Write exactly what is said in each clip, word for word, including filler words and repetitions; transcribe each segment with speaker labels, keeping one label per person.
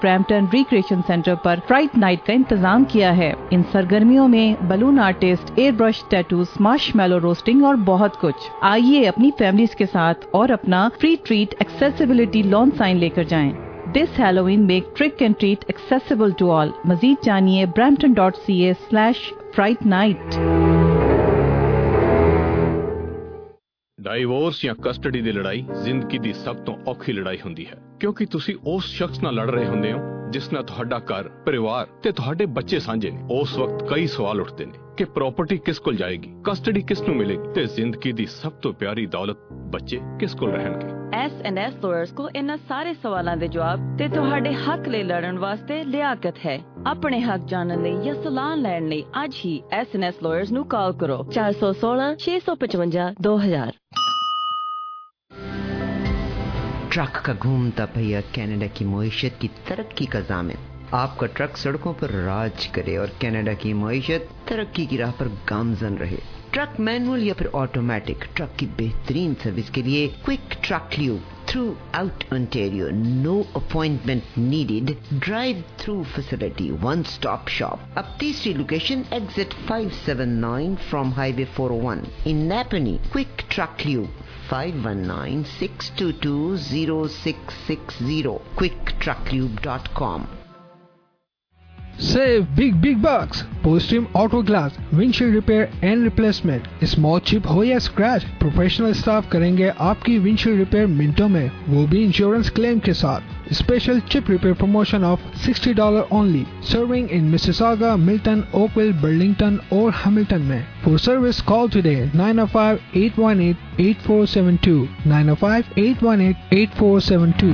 Speaker 1: Brampton recreation centre پر fright night کا انتظام کیا ہے۔ ان سرگرمیوں میں balloon artist, airbrush tattoos, marshmallow roasting اور بہت کچھ۔ آئیے اپنی فیملیز کے ساتھ اور اپنا free treat accessibility lawn sign لے کر جائیں۔ This Halloween make trick and treat accessible to all. مزید جانیے brampton dot c a slash fright night۔
Speaker 2: Divorce ਜਾਂ ਕਸਟਡੀ ਦੀ ਲੜਾਈ ਜ਼ਿੰਦਗੀ ਦੀ ਸਭ ਤੋਂ ਔਖੀ ਲੜਾਈ ਹੁੰਦੀ ਹੈ, ਕਿਉਂਕਿ ਤੁਸੀਂ ਉਸ ਸ਼ਖਸ ਨਾਲ ਲੜ ਰਹੇ ਹੁੰਦੇ ਹੋ ਜਿਸ ਨਾਲ ਤੁਹਾਡਾ ਘਰ, ਪਰਿਵਾਰ ਤੇ ਤੁਹਾਡੇ ਬੱਚੇ ਸਾਂਝੇ ਨੇ। ਉਸ ਵਕਤ ਕਈ ਸਵਾਲ ਉੱਠਦੇ ਨੇ ਕਿ ਪ੍ਰਾਪਰਟੀ ਕਿਸ ਕੋਲ ਜਾਏਗੀ, ਕਸਟਡੀ ਕਿਸ ਨੂੰ ਮਿਲੇਗੀ ਤੇ ਜ਼ਿੰਦਗੀ ਦੀ ਸਭ ਤੋਂ ਪਿਆਰੀ ਦੌਲਤ ਬੱਚੇ ਕਿਸ ਕੋਲ ਰਹਿਣਗੇ।
Speaker 3: ਐਸ ਐਂਡ ਐਸ ਲਾਇਰਸ ਕੋ ਇਹਨਾਂ ਸਾਰੇ ਸਵਾਲਾਂ ਦੇ ਜਵਾਬ ਤੇ ਤੁਹਾਡੇ ਹੱਕ ਲਈ ਲੜਨ ਵਾਸਤੇ ਲਿਆਕਤ ਹੈ। ਆਪਣੇ ਹੱਕ ਜਾਣਨ ਲਈ ਜਾਂ ਸਲਾਹ ਲੈਣ ਲਈ ਅੱਜ ਹੀ ਐਸ ਐਂਡ ਐਸ ਲਾਇਰਸ ਨੂੰ ਕਾਲ ਕਰੋ ਚਾਰ ਸੌ ਸੋਲਾਂ ਛੇ ਸੌ ਪਚਵੰਜਾ ਦੋ ਹਜ਼ਾਰ।
Speaker 4: ٹرک کا گھومتا پہیا کینیڈا کی معیشت کی ترقی کا ضامن۔ آپ کا ٹرک سڑکوں پر راج کرے اور کینیڈا کی معیشت ترقی کی راہ پر گامزن رہے۔ ٹرک مینول یا پھر آٹومیٹک، ٹرک کی بہترین سروس کے لیے Quick Truck Lube throughout Ontario, no appointment needed, drive through facility, one stop shop. اب تیسری location exit five seven nine from highway four oh one in Napanee. Quick Truck Lube five one nine six two two zero six six zero quick truck lube dot com۔
Speaker 5: Save big big bucks. Post-trim auto glass, windshield repair and replacement. Small chip हो या scratch, professional staff करेंगे आपकी windshield repair मिनटों में, वो भी insurance claim के साथ। Special chip repair promotion of sixty dollars only. Serving in Mississauga, Milton, Oakville, Burlington और Hamilton में। For service call today nine oh five eight one eight eight four seven two nine oh five eight one eight eight four seven two۔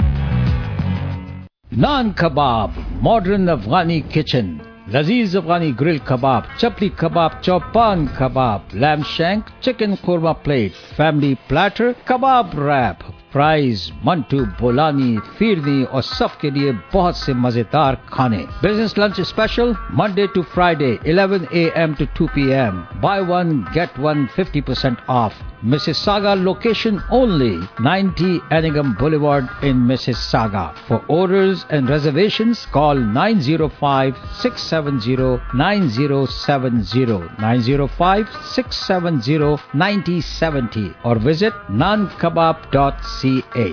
Speaker 6: Naan kebab, modern Afghani kitchen, لذیذ Afghani grill kebab, chapli kebab, چوپان kebab, lamb shank, chicken korma plate, family platter, kebab wrap, fries, منٹو، بولانی، فیرنی اور سب کے لیے بہت سے مزیدار کھانے۔ Business lunch special Monday to Friday eleven a m to two p m buy one get one fifty percent off. Mississauga location only, ninety Anningham Boulevard in Mississauga. For orders and reservations, call nine oh five six seven zero nine zero seven zero nine oh five six seven zero nine oh seven oh or visit nan kebab dot c a۔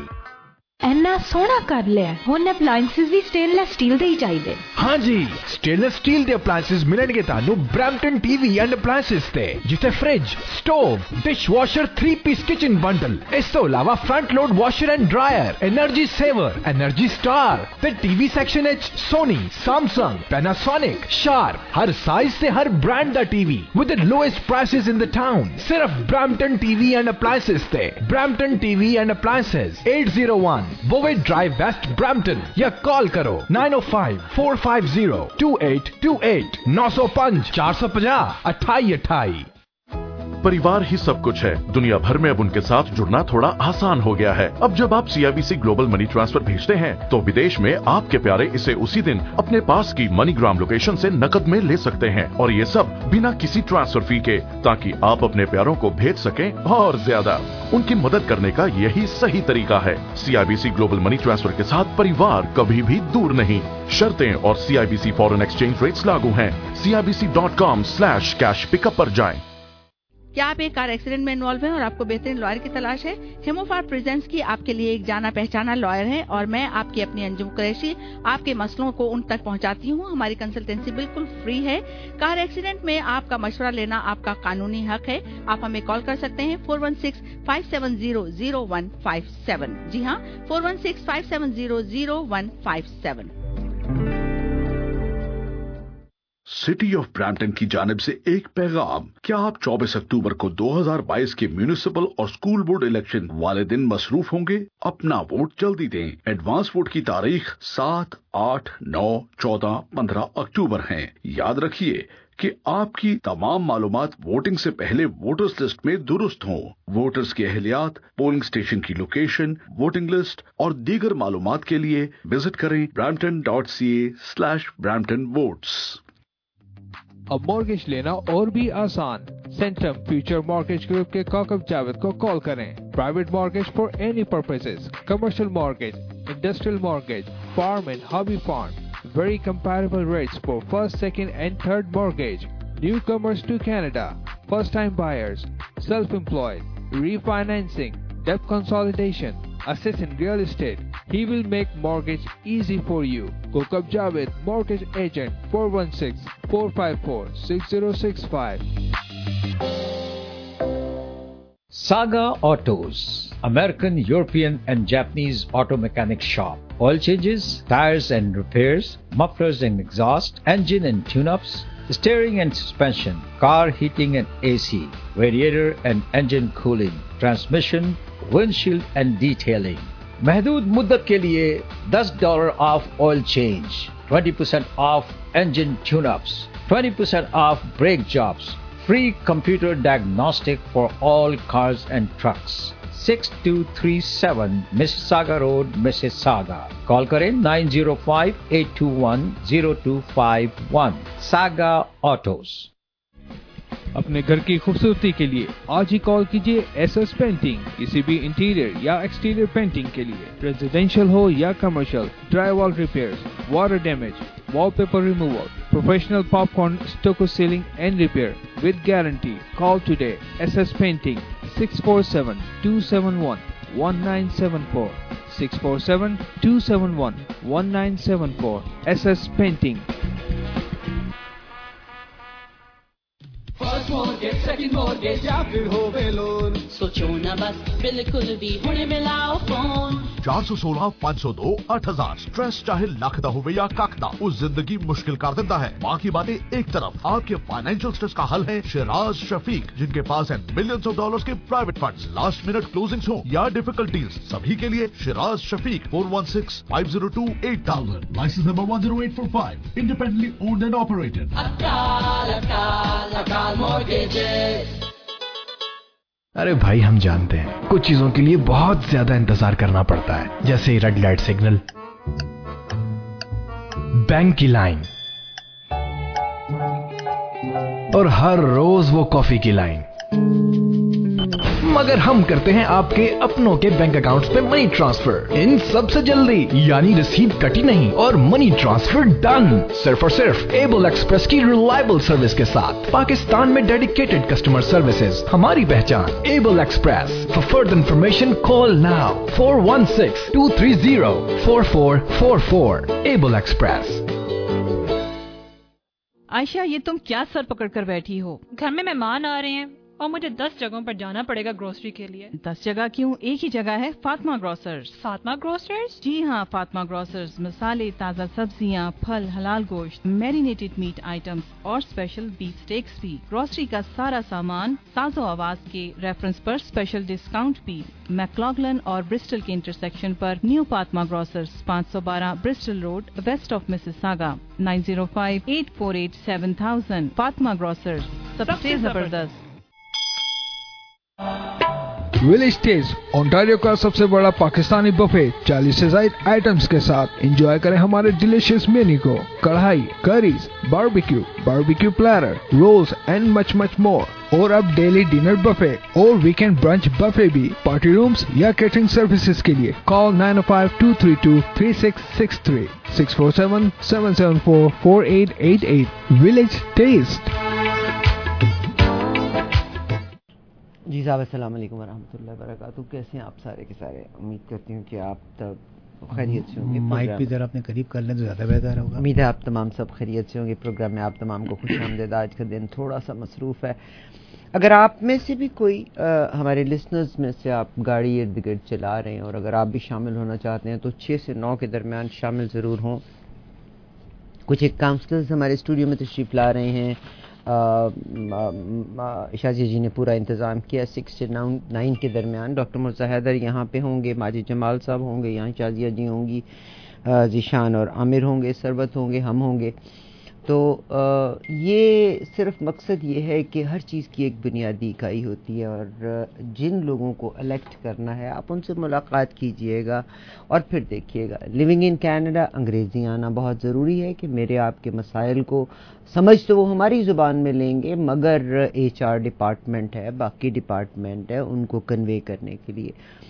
Speaker 7: اینا سونا کر لیا ہن appliances بھی stainless steel دے ہی چاہیے۔
Speaker 8: ہاں جی، سٹینلیس سٹیل دے اپلائنسز ملن گے تانوں Brampton T V and appliances تے، جتے fridge, stove, dishwasher, three piece kitchen bundle, اس تو علاوہ front load washer and dryer, energy saver, energy star تے ٹی وی سیکشن وچ سونی، سیمسنگ، پیناسونک، شارپ، ہر سائز تے ہر برانڈ دا T V with the lowest prices in the town. صرف Brampton T V and appliances تے، Brampton T V and appliances eight oh one بووے drive west Brampton, یا call کرو nine oh five four five zero two eight two eight nine oh five four five zero اٹھائی اٹھائی۔
Speaker 9: پریوار ہی سب کچھ ہے۔ دنیا بھر میں اب ان کے ساتھ جڑنا تھوڑا آسان ہو گیا ہے۔ اب جب آپ C I B C global money transfer بھیجتے ہیں تو ودیش میں آپ کے پیارے اسے اسی دن اپنے پاس کی منی گرام لوکیشن سے نقد میں لے سکتے ہیں، اور یہ سب بنا کسی ٹرانسفر فی کے، تاکہ آپ اپنے پیاروں کو بھیج سکیں اور زیادہ۔ ان کی مدد کرنے کا یہی صحیح طریقہ ہے۔ C I B C global money transfer کے ساتھ پریوار کبھی بھی دور نہیں۔ شرطیں اور C I B C foreign exchange rates لاگو ہیں۔ C I B C dot com slash cash pick up پر جائیں۔
Speaker 10: کیا آپ ایک کار ایکسیڈنٹ میں انوالو ہیں اور آپ کو بہترین لائر کی تلاش ہے؟ ہیموفار پریزنٹس کی آپ کے لیے ایک جانا پہچانا لائر ہے، اور میں آپ کی اپنی انجم قریشی آپ کے مسئلوں کو ان تک پہنچاتی ہوں۔ ہماری کنسلٹنسی بالکل فری ہے۔ کار ایکسیڈنٹ میں آپ کا مشورہ لینا آپ کا قانونی حق ہے۔ آپ ہمیں کال کر سکتے ہیں four one six five seven zero zero one five seven۔ جی ہاں، four one six five seven zero zero one five seven۔
Speaker 11: City of Brampton کی جانب سے ایک پیغام۔ کیا آپ چوبیس اکتوبر کو دو ہزار بائیس کے میونسپل اور اسکول بورڈ الیکشن والے دن مصروف ہوں گے؟ اپنا ووٹ جلدی دیں۔ ایڈوانس ووٹ کی تاریخ سات، آٹھ، نو، چودہ، پندرہ اکتوبر ہیں۔ یاد رکھیے کہ آپ کی تمام معلومات ووٹنگ سے پہلے ووٹرز لسٹ میں درست ہوں۔ ووٹرز کی اہلیات، پولنگ اسٹیشن کی لوکیشن، ووٹنگ لسٹ اور دیگر معلومات کے لیے وزٹ کریں Brampton dot C A slash Brampton votes.
Speaker 5: اب مارگیج لینا اور بھی آسان۔ سینٹرم فیوچر مارگیج گروپ کے کاکب جاوید کو کال کریں۔ Private mortgage for any purposes, commercial mortgage, industrial mortgage, farm and hobby farm. Very comparable rates for first, second and third mortgage. Newcomers to Canada, first-time buyers, self-employed, refinancing, debt consolidation, assist in real estate. He will make mortgage easy for you. Hook up Javed, mortgage agent, four one six, four five four, six zero six five.
Speaker 6: Saga Autos, American, European and Japanese auto mechanic shop. Oil changes, tires and repairs, mufflers and exhaust, engine and tune-ups, steering and suspension, car heating and A C, radiator and engine cooling, transmission, windshield and detailing. محدود مدت کے لیے ten dollars off oil change, twenty percent off engine tune-ups, twenty percent off brake jobs, free computer diagnostic for all cars and trucks. six two three seven Mississauga Road, Mississauga. Call کریں nine zero five, eight two one, zero two five one. Saga Autos.
Speaker 5: اپنے گھر کی خوبصورتی کے لیے آج ہی کال کیجیے S S painting. کسی بھی انٹیریئر یا ایکسٹیریئر پینٹنگ کے لیے, ریزیڈینشیل ہو یا commercial, drywall repair, water damage, wallpaper removal, professional popcorn stucco ceiling and repair with guarantee. Call today S S painting six four seven, two seven one, one nine seven four. six four seven, two seven one, one nine seven four. S S painting.
Speaker 12: First mortgage, second mortgage یا پھر ہووے loan, سوچو نہ بس بالکل بھی ہونے ملاؤ phone.
Speaker 9: چار سو سولہ پانچ سو دو آٹھ ہزار. اسٹریس چاہے لاکھ دا ہوئے یا کاک دا, اس زندگی مشکل کر دیتا ہے. باقی باتیں ایک طرف, آپ کے فائنینشیل اسٹریس کا حل ہے شیراز شفیق, جن کے پاس ہیں ملینز آف ڈالرز کے private funds. Last minute closings ہوں یا ڈیفیکلٹیز, سبھی کے لیے Shiraz Shafiq. four one six, five zero two, eight thousand. Licence number one zero eight four five. Independently owned and operated.
Speaker 12: Akal Akal Akal mortgages.
Speaker 8: ارے بھائی, ہم جانتے ہیں کچھ چیزوں کے لیے بہت زیادہ انتظار کرنا پڑتا ہے, جیسے ریڈ لائٹ سگنل, بینک کی لائن, اور ہر روز وہ کافی کی لائن. مگر ہم کرتے ہیں آپ کے اپنوں کے بینک اکاؤنٹس پہ منی ٹرانسفر ان سب سے جلدی, یعنی رسید کٹی نہیں اور منی ٹرانسفر ڈن, صرف اور صرف ایبل ایکسپریس کی ریلائبل سروس کے ساتھ. پاکستان میں ڈیڈیکیٹڈ کسٹمر سروسز ہماری پہچان. Able Express. For further information call now four one six, two three zero, four four four four. Able Express.
Speaker 1: Ayesha, یہ تم کیا سر پکڑ کر بیٹھی ہو؟
Speaker 7: گھر میں مہمان آ رہے ہیں اور مجھے دس جگہوں پر جانا پڑے گا گروسری کے لیے.
Speaker 1: دس جگہ کیوں, ایک ہی جگہ ہے, فاطمہ گروسرز.
Speaker 7: فاطمہ گروسرز؟
Speaker 1: جی ہاں, فاطمہ گروسرز مسالے, تازہ سبزیاں, پھل, حلال گوشت, میرینیٹڈ میٹ آئٹمس اور اسپیشل بیف سٹیکس بھی. گروسری کا سارا سامان ساز و آواز کے ریفرنس پر اسپیشل ڈسکاؤنٹ بھی. میکلاگلن اور برسٹل کے انٹرسیکشن پر نیو فاطمہ گروسرز, پانچ سو بارہ Bristol road, west of Mississauga. nine zero five, eight four eight, seven thousand. Fatima grocers, سب سے زبردست.
Speaker 5: ولیج ٹیسٹ, اونٹاریو کا سب سے بڑا پاکستانی بفے, چالیس سے زائد آئٹمس کے ساتھ. انجوائے کریں ہمارے ڈیلیشیس مینو کو. Karahi, curries, barbecue, barbecue platter, rolls and much much more. اور اب ڈیلی ڈنر بفے اور ویکینڈ برنچ بفے بھی. پارٹی رومز یا کیٹرنگ سروسز کے لیے call nine oh five, two three two, three six six three, six four seven, seven seven four, four eight eight eight. Village taste.
Speaker 4: جی صاحب, السلام علیکم ورحمۃ اللہ وبرکاتہ. کیسے ہیں آپ سارے کے سارے؟ امید کرتی ہوں کہ آپ تب خیریت سے ہوں گے.
Speaker 6: مائک بھی ذرا اپنے قریب کر لیں تو زیادہ بہتر ہوگا.
Speaker 4: امید ہے آپ تمام سب خیریت سے ہوں گے. پروگرام میں آپ تمام کو خوش آمدید. آج کا دن تھوڑا سا مصروف ہے. اگر آپ میں سے بھی کوئی ہمارے لسنرز میں سے آپ گاڑی ارد گرد چلا رہے ہیں اور اگر آپ بھی شامل ہونا چاہتے ہیں تو چھ سے نو کے درمیان شامل ضرور ہوں. کچھ ایک کاؤنسلرز ہمارے اسٹوڈیو میں تشریف لا رہے ہیں. شازیہ جی نے پورا انتظام کیا. سکس سے نائن کے درمیان ڈاکٹر مرزا حیدر یہاں پہ ہوں گے, ماجد جمال صاحب ہوں گے, یہاں شازیہ جی ہوں گی, ذیشان اور عامر ہوں گے, ثروت ہوں گے, ہم ہوں گے. تو یہ صرف مقصد یہ ہے کہ ہر چیز کی ایک بنیادی اکائی ہوتی ہے اور جن لوگوں کو الیکٹ کرنا ہے آپ ان سے ملاقات کیجئے گا اور پھر دیکھیے گا. لیونگ ان کینیڈا انگریزی آنا بہت ضروری ہے کہ میرے آپ کے مسائل کو سمجھ تو وہ ہماری زبان میں لیں گے مگر ایچ آر ڈپارٹمنٹ ہے, باقی ڈپارٹمنٹ ہے, ان کو کنوے کرنے کے لیے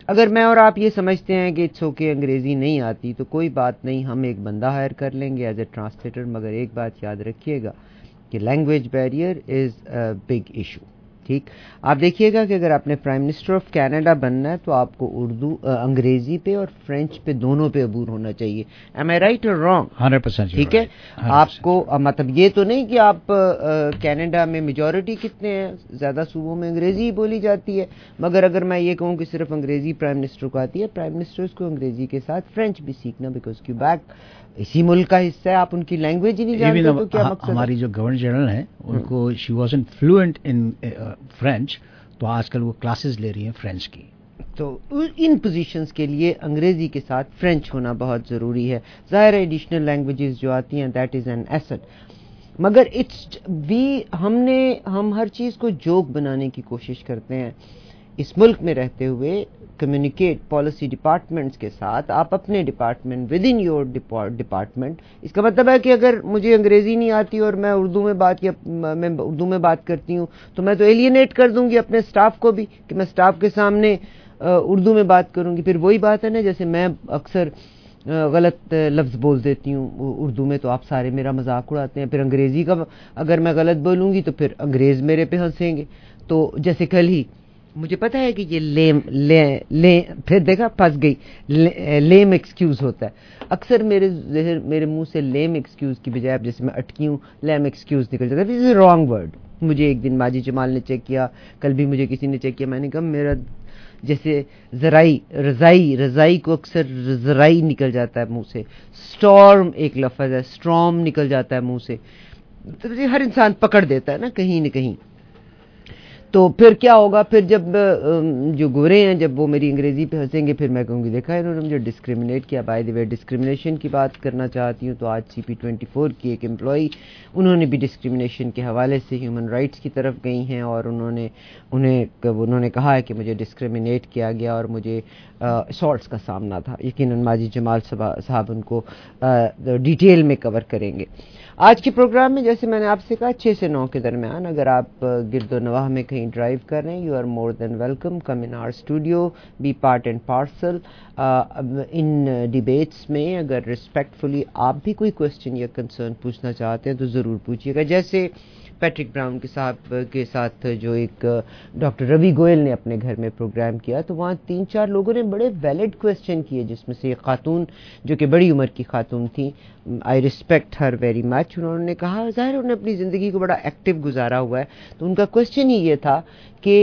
Speaker 4: اگر میں اور آپ یہ سمجھتے ہیں کہ اٹس اوکے انگریزی نہیں آتی تو کوئی بات نہیں, ہم ایک بندہ ہائر کر لیں گے ایز اے ٹرانسلیٹر, مگر ایک بات یاد رکھیے گا کہ language barrier is a big issue. ٹھیک, آپ دیکھیے گا کہ اگر آپ نے پرائم منسٹر آف کینیڈا بننا ہے تو آپ کو اردو انگریزی پہ اور فرینچ پہ دونوں پہ عبور ہونا چاہیے. ایم آئی رائٹ اور رانگ؟
Speaker 6: ہنڈریڈ پرسینٹ
Speaker 4: ٹھیک ہے. آپ کو مطلب یہ تو نہیں کہ آپ کینیڈا میں میجورٹی کتنے ہیں, زیادہ صوبوں میں انگریزی ہی بولی جاتی ہے, مگر اگر میں یہ کہوں کہ صرف انگریزی پرائم منسٹر کو آتی ہے, پرائم منسٹر کو انگریزی کے ساتھ فرینچ بھی سیکھنا, بیکاز کیوبیک اسی ملک کا حصہ ہے, آپ ان کی لینگویج ہی نہیں جانتے تو کیا مقصد؟
Speaker 6: ہماری جو گورنر جنرل ہیں ان کو she wasn't fluent in French, تو آج کل وہ کلاسز لے رہی ہیں فرینچ کی.
Speaker 4: تو ان پوزیشنز کے لیے انگریزی کے ساتھ فرینچ ہونا بہت ضروری ہے. ظاہر ہے ایڈیشنل لینگویجز جو آتی ہیں دیٹ از این ایسٹ, مگر اٹس وی ہم نے ہم ہر چیز کو جوک بنانے کی کوشش کرتے ہیں. اس ملک میں رہتے ہوئے کمیونیکیٹ پالیسی ڈپارٹمنٹس کے ساتھ, آپ اپنے department with in your department. اس کا مطلب ہے کہ اگر مجھے انگریزی نہیں آتی اور میں اردو میں بات یا میں اردو میں بات کرتی ہوں تو میں تو ایلینیٹ کر دوں گی اپنے اسٹاف کو بھی کہ میں اسٹاف کے سامنے اردو میں بات کروں گی. پھر وہی بات ہے نا, جیسے میں اکثر غلط لفظ بول دیتی ہوں اردو میں تو آپ سارے میرا مذاق اڑاتے ہیں, پھر انگریزی کا اگر میں غلط بولوں گی تو پھر انگریز میرے پہ ہنسیں گے. تو جیسے کل ہی مجھے پتا ہے کہ یہ لیم لے لے پھر دیکھا پھنس گئی, لیم ایکسکیوز ہوتا ہے اکثر میرے ذہن میرے منہ سے. لیم ایکسکیوز کی بجائے اب جیسے میں اٹکی ہوں لیم ایکسکیوز نکل جاتا ہے. This is wrong word. مجھے ایک دن ماجد جمال نے چیک کیا, کل بھی مجھے کسی نے چیک کیا, میں نے کہا میرا جیسے ذرائی رضائی رضائی کو اکثر ذرائی نکل جاتا ہے منہ سے. اسٹارم ایک لفظ ہے, اسٹرام نکل جاتا ہے منہ سے. تو ہر انسان پکڑ دیتا ہے نا کہیں نہ کہیں. تو پھر کیا ہوگا, پھر جب جو گورے ہیں جب وہ میری انگریزی پہ ہنسیں گے پھر میں کہوں گی دیکھا انہوں نے مجھے ڈسکریمنیٹ کیا. بائی دی وے ڈسکریمنیشن کی بات کرنا چاہتی ہوں تو آج سی پی ٹوینٹی فور کی ایک امپلائی, انہوں نے بھی ڈسکریمنیشن کے حوالے سے ہیومن رائٹس کی طرف گئی ہیں اور انہوں نے انہیں انہوں نے کہا ہے کہ مجھے ڈسکریمنیٹ کیا گیا اور مجھے اسالٹس کا سامنا تھا. یقیناً ماجد جمال صاحب ان کو ڈیٹیل میں کور کریں گے. آج کے پروگرام میں جیسے میں نے آپ سے کہا چھ سے نو کے درمیان اگر آپ گرد و نواح میں کہیں ڈرائیو کر رہے ہیں, you are more than welcome, come in our studio, be part and parcel in debates میں. اگر ریسپیکٹفلی آپ بھی کوئی کوشچن یا کنسرن پوچھنا چاہتے ہیں تو ضرور پوچھیے گا. جیسے پیٹرک براؤن کے صاحب کے ساتھ جو ایک ڈاکٹر روی گوئل نے اپنے گھر میں پروگرام کیا تو وہاں تین چار لوگوں نے بڑے ویلڈ کویسچن کیے, جس میں سے ایک خاتون جو کہ بڑی عمر کی خاتون تھی, I respect her very much. انہوں نے کہا ظاہر انہوں نے اپنی زندگی کو بڑا ایکٹیو گزارا ہوا ہے, تو ان کا کویسچن ہی یہ تھا کہ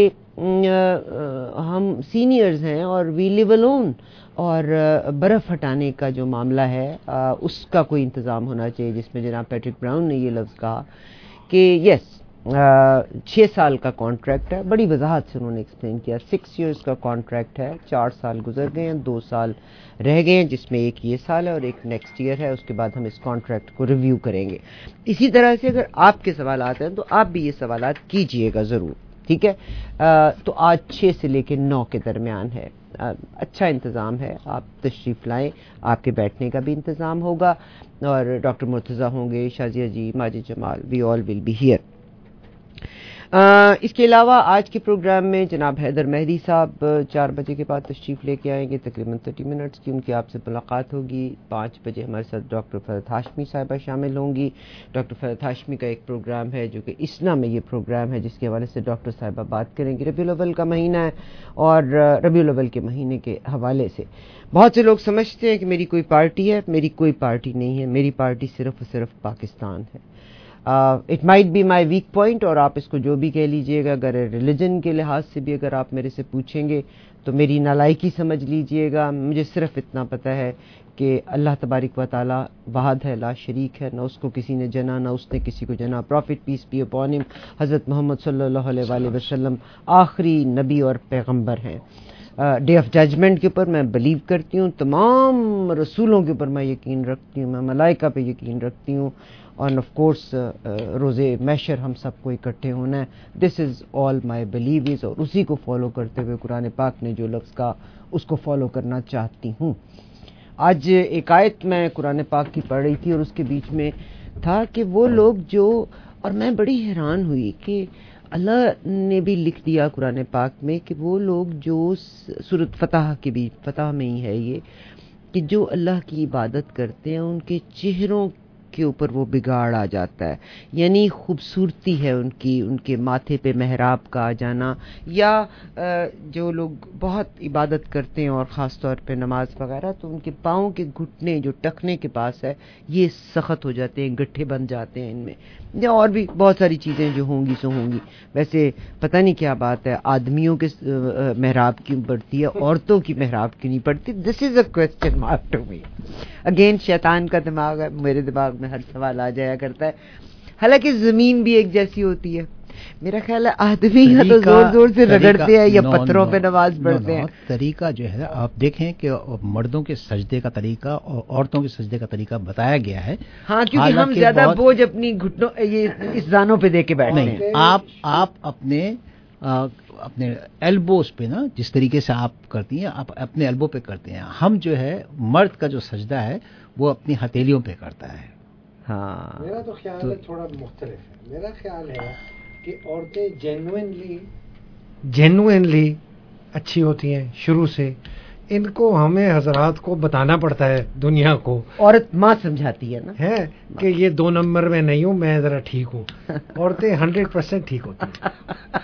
Speaker 4: ہم سینئرز ہیں اور وی لیو الون, اور برف ہٹانے کا جو معاملہ ہے اس کا کوئی انتظام ہونا چاہیے, جس میں جناب پیٹرک براؤن نے یہ لفظ کہا کہ یس چھ سال کا کانٹریکٹ ہے. بڑی وضاحت سے انہوں نے ایکسپلین کیا, سکس ایئرس کا کانٹریکٹ ہے, چار سال گزر گئے ہیں, دو سال رہ گئے ہیں, جس میں ایک یہ سال ہے اور ایک نیکسٹ ایئر ہے, اس کے بعد ہم اس کانٹریکٹ کو ریویو کریں گے. اسی طرح سے اگر آپ کے سوالات ہیں تو آپ بھی یہ سوالات کیجئے گا ضرور, ٹھیک ہے. تو آج چھ سے لے کے نو کے درمیان ہے, اچھا انتظام ہے, آپ تشریف لائیں, آپ کے بیٹھنے کا بھی انتظام ہوگا, اور ڈاکٹر مرتضیٰ ہوں گے, Shazia ji, Majid Jamal, we all will be here. اس کے علاوہ آج کے پروگرام میں جناب حیدر مہدی صاحب چار بجے کے بعد تشریف لے کے آئیں گے, تقریباً تھرٹی منٹس کی ان کی آپ سے ملاقات ہوگی. پانچ بجے ہمارے ساتھ ڈاکٹر فرحت ہاشمی صاحبہ شامل ہوں گی. ڈاکٹر فرحت ہاشمی کا ایک پروگرام ہے جو کہ اسنا میں یہ پروگرام ہے جس کے حوالے سے ڈاکٹر صاحبہ بات کریں گے. ربیع الاول کا مہینہ ہے اور ربیع الاول کے مہینے کے حوالے سے بہت سے لوگ سمجھتے ہیں کہ میری کوئی پارٹی ہے. میری کوئی پارٹی نہیں ہے, میری پارٹی صرف اور صرف پاکستان ہے. It might be my weak point, اور آپ اس کو جو بھی کہہ لیجئے گا. اگر ریلیجن کے لحاظ سے بھی اگر آپ میرے سے پوچھیں گے تو میری نالائکی سمجھ لیجئے گا. مجھے صرف اتنا پتہ ہے کہ اللہ تبارک و تعالی واحد ہے, لا شریک ہے, نہ اس کو کسی نے جنا نہ اس نے کسی کو جنا. Profit piece be upon him, حضرت محمد صلی اللہ علیہ وآلہ وسلم آخری نبی اور پیغمبر ہیں. ڈے آف ججمنٹ کے اوپر میں بلیو کرتی ہوں, تمام رسولوں کے اوپر میں یقین رکھتی ہوں, میں ملائکہ پہ یقین رکھتی ہوں, اور آف کورس روزے محشر ہم سب کو اکٹھے ہونا ہے. This is all my believes, اور اسی کو فالو کرتے ہوئے قرآن پاک نے جو لفظ کہا اس کو فالو کرنا چاہتی ہوں. آج ایک آیت میں قرآن پاک کی پڑھ رہی تھی اور اس کے بیچ میں تھا کہ وہ لوگ جو, اور میں بڑی حیران ہوئی کہ اللہ نے بھی لکھ دیا قرآن پاک میں کہ وہ لوگ جو سورۃ فتح کے بھی فتح میں ہی ہے یہ کہ جو اللہ کی عبادت کرتے ہیں ان کے چہروں کے اوپر وہ بگاڑ آ جاتا ہے، یعنی خوبصورتی ہے ان کی، ان کے ماتھے پہ محراب کا آ جانا، یا جو لوگ بہت عبادت کرتے ہیں اور خاص طور پہ نماز وغیرہ تو ان کے پاؤں کے گھٹنے جو ٹخنے کے پاس ہے یہ سخت ہو جاتے ہیں، گٹھے بن جاتے ہیں ان میں، یا اور بھی بہت ساری چیزیں جو ہوں گی سو ہوں گی. ویسے پتہ نہیں کیا بات ہے آدمیوں کے محراب کیوں پڑتی ہے، عورتوں کی محراب کیوں نہیں پڑتی؟ This is a question mark to me. Again شیطان کا دماغ ہے، میرے دماغ میں ہر سوال آ جایا کرتا ہے. حالانکہ زمین بھی ایک جیسی ہوتی ہے. میرا خیال ہے آدمی یا تو زور زور سے رگڑتے ہیں یا پتھروں پہ نماز پڑھتے ہیں.
Speaker 6: طریقہ جو ہے آپ دیکھیں کہ مردوں کے سجدے کا طریقہ اور عورتوں کے سجدے کا طریقہ بتایا گیا ہے.
Speaker 4: ہاں کیونکہ ہم زیادہ بوجھ اپنی گھٹنوں یہ اس زانوں پہ دے کے بیٹھتے ہیں.
Speaker 6: آپ آپ اپنے اپنے ایلبوز پہ نا جس طریقے سے آپ کرتی ہیں آپ اپنے ایلبو پہ کرتے ہیں. ہم جو ہے مرد کا جو سجدہ ہے وہ اپنی ہتھیلیوں پہ کرتا ہے.
Speaker 4: ہاں
Speaker 13: میرا تو خیال ہے تھوڑا مختلف ہے. میرا خیال ہے کہ عورتیں جینوئنلی جینوئنلی اچھی ہوتی ہیں شروع سے. ان کو ہمیں حضرات کو بتانا پڑتا ہے دنیا کو.
Speaker 4: عورت ماں سمجھاتی ہے نا
Speaker 13: ہے کہ یہ دو نمبر میں نہیں ہوں میں ذرا ٹھیک ہوں. عورتیں ہنڈریڈ پرسینٹ ٹھیک ہوتی ہیں.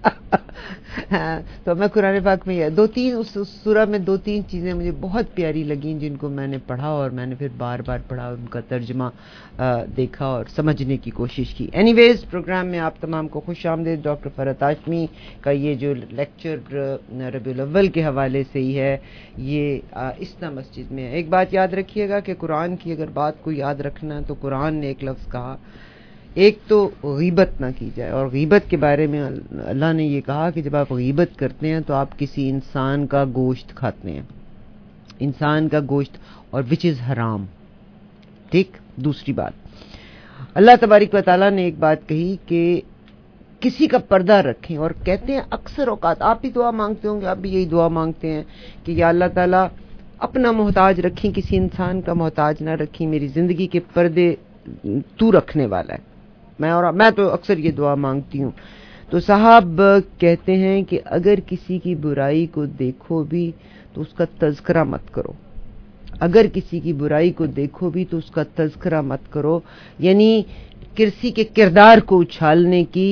Speaker 4: ہاں تو میں قرآن پاک میں دو تین اس سورہ میں دو تین چیزیں مجھے بہت پیاری لگیں جن کو میں نے پڑھا اور میں نے پھر بار بار پڑھا، ان کا ترجمہ دیکھا اور سمجھنے کی کوشش کی. اینی ویز پروگرام میں آپ تمام کو خوش آمدید. ڈاکٹر فرحت ہاشمی کا یہ جو لیکچر ربیع الاول کے حوالے سے ہی ہے یہ اسنا مسجد میں ہے. ایک بات یاد رکھیے گا کہ قرآن کی اگر بات کو یاد رکھنا ہے تو قرآن نے ایک لفظ کہا، ایک تو غیبت نہ کی جائے، اور غیبت کے بارے میں اللہ نے یہ کہا کہ جب آپ غیبت کرتے ہیں تو آپ کسی انسان کا گوشت کھاتے ہیں، انسان کا گوشت، اور وچ از حرام. ٹھیک. دوسری بات اللہ تبارک و تعالیٰ نے ایک بات کہی کہ کسی کا پردہ رکھیں، اور کہتے ہیں اکثر اوقات آپ بھی دعا مانگتے ہوں گے، آپ بھی یہی دعا مانگتے ہیں کہ یا اللہ تعالیٰ اپنا محتاج رکھیں، کسی انسان کا محتاج نہ رکھیں، میری زندگی کے پردے تو رکھنے والا ہے. میں اور میں تو اکثر یہ دعا مانگتی ہوں. تو صاحب کہتے ہیں کہ اگر کسی کی برائی کو دیکھو بھی تو اس کا تذکرہ مت کرو، اگر کسی کی برائی کو دیکھو بھی تو اس کا تذکرہ مت کرو. یعنی کسی کے کردار کو اچھالنے کی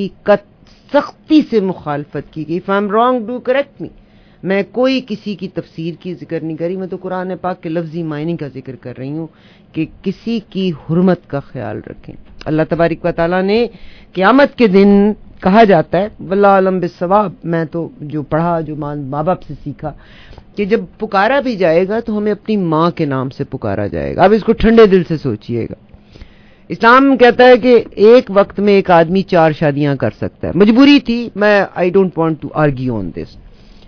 Speaker 4: سختی سے مخالفت کی گئی. If I'm wrong, do correct me. میں کوئی کسی کی تفسیر کی ذکر نہیں کری، میں تو قرآن پاک کے لفظی معنی کا ذکر کر رہی ہوں کہ کسی کی حرمت کا خیال رکھیں. اللہ تبارک و تعالیٰ نے قیامت کے دن کہا جاتا ہے واللہ عالم بالصواب، میں تو جو پڑھا جو ماں باپ سے سیکھا کہ جب پکارا بھی جائے گا تو ہمیں اپنی ماں کے نام سے پکارا جائے گا. اب اس کو ٹھنڈے دل سے سوچئے گا. اسلام کہتا ہے کہ ایک وقت میں ایک آدمی چار شادیاں کر سکتا ہے. مجبوری تھی، میں I don't want to argue on this,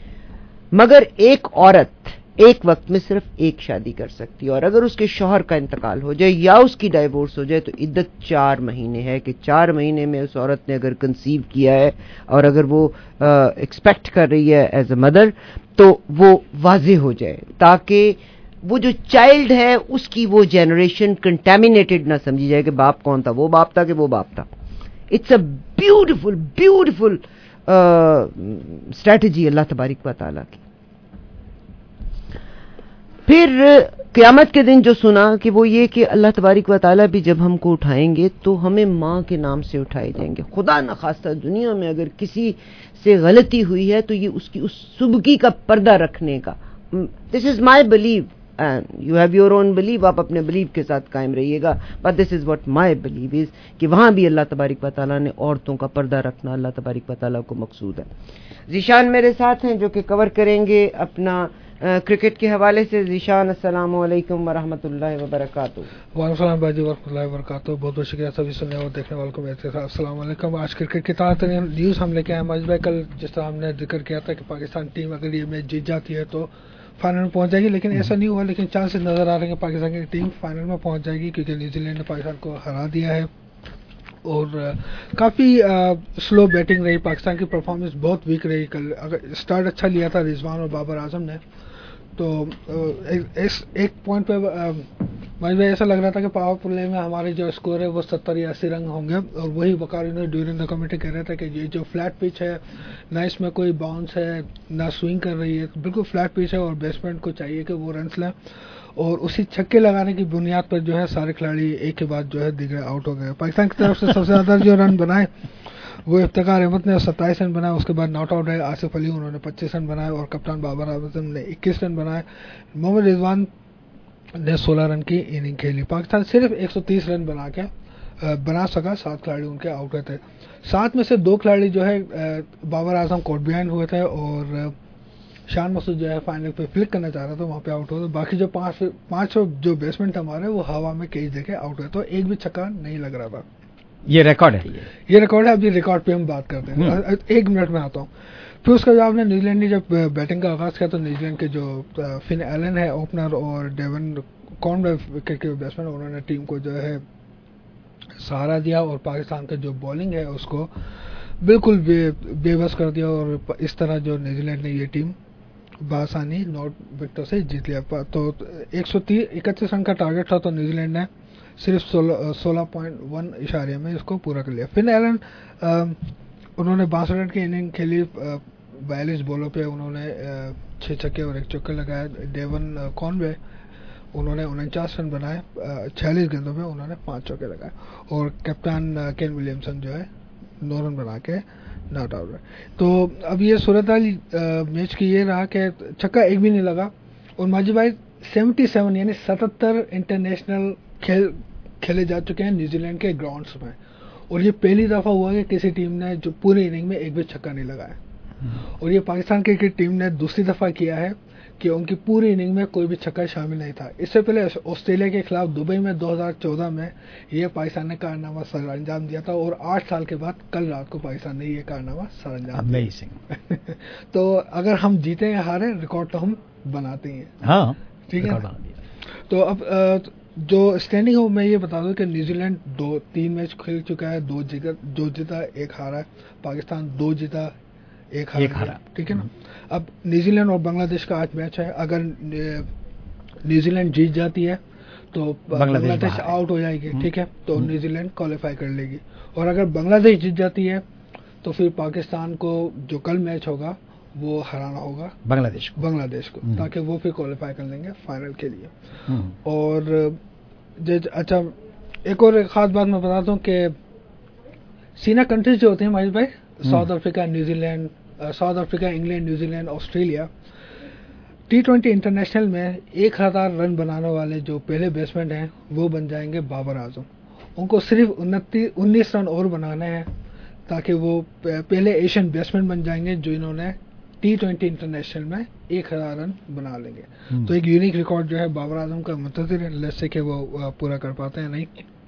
Speaker 4: مگر ایک عورت ایک وقت میں صرف ایک شادی کر سکتی ہے، اور اگر اس کے شوہر کا انتقال ہو جائے یا اس کی ڈائیورس ہو جائے تو عدت چار مہینے ہے کہ چار مہینے میں اس عورت نے اگر کنسیو کیا ہے اور اگر وہ ایکسپیکٹ کر رہی ہے ایز اے مدر تو وہ واضح ہو جائے، تاکہ وہ جو چائلڈ ہے اس کی وہ جنریشن کنٹامینیٹڈ نہ سمجھی جائے کہ باپ کون تھا، وہ باپ تھا کہ وہ باپ تھا. It's a beautiful beautiful strategy Allah تبارک و تعالیٰ کی. پھر قیامت کے دن جو سنا کہ وہ یہ کہ اللہ تبارک و تعالیٰ بھی جب ہم کو اٹھائیں گے تو ہمیں ماں کے نام سے اٹھائے جائیں گے. خدا نخواستہ دنیا میں اگر کسی سے غلطی ہوئی ہے تو یہ اس کی اس سبکی کا پردہ رکھنے کا. This is my belief, you have your own belief, آپ اپنے بلیو کے ساتھ قائم رہیے گا، but this is what my belief is کہ وہاں بھی اللہ تبارک و تعالیٰ نے عورتوں کا پردہ رکھنا اللہ تبارک و تعالیٰ کو مقصود ہے. ذیشان میرے ساتھ ہیں جو کہ کور کریں گے اپنا کرکٹ کے حوالے سے. ذیشان السلام علیکم ورحمۃ اللہ وبرکاتہ.
Speaker 5: وعلیکم السلام بھائی ورحمۃ اللہ وبرکاتہ. بہت بہت شکریہ سبھی سننے اور دیکھنے والوں کو. میرے ساتھ السلام علیکم. آج کرکٹ کی تازہ ترین نیوز ہم لے کے آئے ماجد بھائی. کل جس طرح ہم نے ذکر کیا تھا کہ پاکستان ٹیم اگر یہ میچ جیت جاتی ہے تو فائنل میں پہنچ جائے گی، لیکن ایسا نہیں ہوا. لیکن چانسز نظر آ رہے ہیں کہ پاکستان کی ٹیم فائنل میں پہنچ جائے گی کیونکہ نیوزی لینڈ نے پاکستان کو ہرا دیا ہے اور کافی سلو بیٹنگ رہی. پاکستان کی پرفارمنس بہت ویک رہی. کل اگر اسٹارٹ اچھا لیا تھا رضوان اور بابر اعظم نے تو ایک پوائنٹ پہ मुझे ऐसा लग रहा था कि पावर प्ले में हमारे जो स्कोर है वो सत्तर या अस्सी रन होंगे, और वही वकारी ने ड्यूरिंग द कमेंट्री कह रहे थे कि ये जो फ्लैट पिच है ना, इसमें कोई बाउंस है ना स्विंग कर रही है, बिल्कुल फ्लैट पिच है और बैट्समैन को चाहिए कि वो रन्स लें, और उसी छक्के लगाने की बुनियाद पर जो है सारे खिलाड़ी एक के बाद जो है दिखे आउट हो गए। पाकिस्तान की तरफ से सबसे ज्यादा जो रन बनाए वो इफ्तिखार अहमद ने सत्ताईस रन बनाए, उसके बाद नॉट आउट है आसिफ अली, उन्होंने पच्चीस रन बनाए, और कप्तान बाबर आजम ने इक्कीस रन बनाए। मोहम्मद रिजवान ने सोलह रन की इनिंग खेली। पाकिस्तान सिर्फ एक सौ तीस रन बना के बना सका, सात खिलाड़ी उनके आउट हुए थे। सात में से दो खिलाड़ी जो है बाबर आजम कोर्ट बिहाइंड हुए थे, और शान मसूद जो है फाइनल पे फ्लिक करना चाह रहा था, वहां पे आउट हुआ। बाकी जो पांच पांच जो बेसमेंट हमारे वो हवा में कैच देके आउट हुए, तो एक भी छक्का नहीं लग रहा था।
Speaker 6: ये रिकॉर्ड है, ये
Speaker 5: ये रिकॉर्ड है। अभी रिकॉर्ड पे हम बात करते हैं, एक मिनट में आता हूँ। फिर उसके बाद आपने न्यूजीलैंड ने जब बैटिंग का आगाज किया तो न्यूजीलैंड के जो फिन एलन है ओपनर और डेवन कॉर्नवे विकेट के बैट्समैन, उन्होंने टीम को जो है सहारा दिया, और पाकिस्तान का जो बॉलिंग है उसको बिल्कुल बे, बेबस कर दिया, और इस तरह जो न्यूजीलैंड ने ये टीम बासानी नौ विकेटों से जीत लिया। तो एक सौ इकतीस रन का टारगेट था, तो न्यूजीलैंड ने सिर्फ सोलह पॉइंट वन इशारे में इसको पूरा कर लिया। फिन एलन उन्होंने बासठ रन की इनिंग खेली, बयालीस बॉलों पे उन्होंने छह छक्के और एक चौके लगाए। डेवन कॉनवे उन्होंने उनचास रन बनाए, छियालीस गेंदों में उन्होंने पांच चौके लगाए, और कप्तान केन विलियमसन जो है नौ रन बना के नॉट आउट है। तो अब ये सूरत हाल मैच की ये रहा कि छक्का एक भी नहीं लगा, और माजी भाई सतहत्तर यानी सतहत्तर इंटरनेशनल खेल खेले जा चुके हैं न्यूजीलैंड के ग्राउंड्स में, और ये पहली दफा हुआ कि किसी टीम ने जो पूरी इनिंग में एक भी छक्का नहीं लगाया। और ये पाकिस्तान क्रिकेट टीम ने दूसरी दफा किया है कि उनकी पूरी इनिंग में कोई भी छक्का शामिल नहीं था। इससे पहले ऑस्ट्रेलिया के खिलाफ दुबई में दो हज़ार चौदह में ये पाकिस्तान ने कारनामा सर अंजाम दिया था, और आठ साल के बाद कल रात को पाकिस्तान ने ये कारनामा सर अंजाम दिया। तो अगर हम जीते या हारे, रिकॉर्ड तो हम बनाते ही हैं।
Speaker 6: हाँ,
Speaker 5: ठीक है। तो अब जो स्टैंडिंग है मैं ये बता दूं कि न्यूजीलैंड दो तीन मैच खेल चुका है, दो जीता दो जीता एक हारा। पाकिस्तान दो जीता एक हारा, एक हारा। ठीक है ना। अब न्यूजीलैंड और बांग्लादेश का आज मैच है। अगर न्यूजीलैंड जीत जाती है तो बांग्लादेश आउट हो जाएगी, ठीक है, तो न्यूजीलैंड क्वालिफाई कर लेगी। और अगर बांग्लादेश जीत जाती है तो फिर पाकिस्तान को जो कल मैच होगा वो हराना होगा
Speaker 6: बांग्लादेश को
Speaker 5: बांग्लादेश को ताकि वो फिर क्वालिफाई कर लेंगे फाइनल के लिए। और अच्छा, एक और खास बात मैं बताता हूँ कि सीना कंट्रीज जो होते हैं महेश भाई, South Africa, New Zealand, South Africa, England, New Zealand, Australia, T twenty international में एक हजार रन बनाने वाले जो पहले बैट्समैन हैं वो बन जाएंगे बाबर आजम। उनको सिर्फ उन्नीस उन्नीस रन और बनाने हैं ताकि वो पहले एशियन बैट्समैन बन जाएंगे जो इन्होंने टी ट्वेंटी इंटरनेशनल में एक हजार रन बना लेंगे। तो एक यूनिक रिकॉर्ड जो है बाबर आजम का मुंतज़िर है, लेट्स से कि वो पूरा कर पाते हैं नहीं।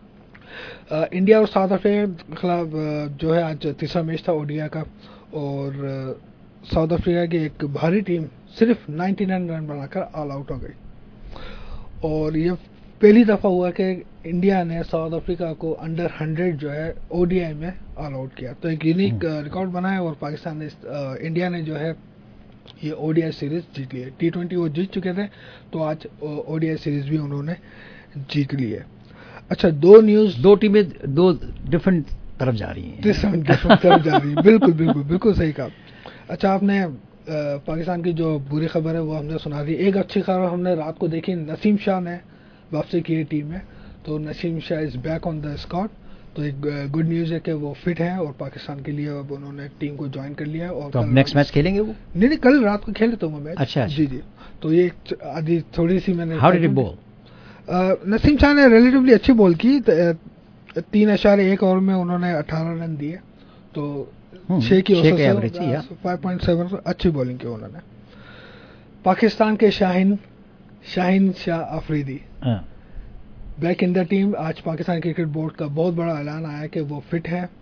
Speaker 5: आ, इंडिया और साउथ अफ्रीका के खिलाफ जो है आज तीसरा मैच था ओडीआई का, और साउथ अफ्रीका की एक भारी टीम सिर्फ निन्यानवे रन बनाकर ऑल आउट हो गई। और ये पहली दफा हुआ कि इंडिया ने साउथ अफ्रीका को अंडर हंड्रेड जो है ओडीआई में ऑल आउट किया। तो एक यूनिक रिकॉर्ड बना है, और पाकिस्तान ने आ, इंडिया ने जो है ये ओडीआई सीरीज जीत ली है। टी ट्वेंटी वो जीत चुके थे, तो आज ओडीआई सीरीज भी उन्होंने जीत ली है। अच्छा, दो न्यूज,
Speaker 6: दो टीमें दो डिफरेंट तरफ जा रही हैं,
Speaker 5: डिफरेंट तरफ जा रही है। बिल्कुल बिल्कुल बिल्कुल सही कहा। अच्छा, आपने पाकिस्तान की जो बुरी खबर है वो हमने सुना दी। एक अच्छी खबर हमने रात को देखी, नसीम शाह ने वापसी की है टीम में, तो Naseem Shah is back on the squad. तो एक गुड न्यूज है कि वो फिट हैं और पाकिस्तान के लिए अब उन्होंने टीम को ज्वाइन कर लिया है। और
Speaker 6: तो नेक्स्ट मैच खेलेंगे वो?
Speaker 5: नहीं नहीं, कल रात को खेले तो वो मैच।
Speaker 6: अच्छा,
Speaker 5: जी जी। तो ये आदि थोड़ी सी मैंने
Speaker 6: how did he bowl?
Speaker 5: Naseem Shah ने रिलेटिवली अच्छी बॉल की, तीन अशारे एक ओवर में उन्होंने अठारह रन दिए, तो छह की औसत से फाइव पॉइंट सेवन अच्छी बॉलिंग की उन्होंने। पाकिस्तान के Shaheen Shaheen Shah Afridi back in the team. आज पाकिस्तान क्रिकेट बोर्ड का बहुत बड़ा ऐलान आया कि वो फिट है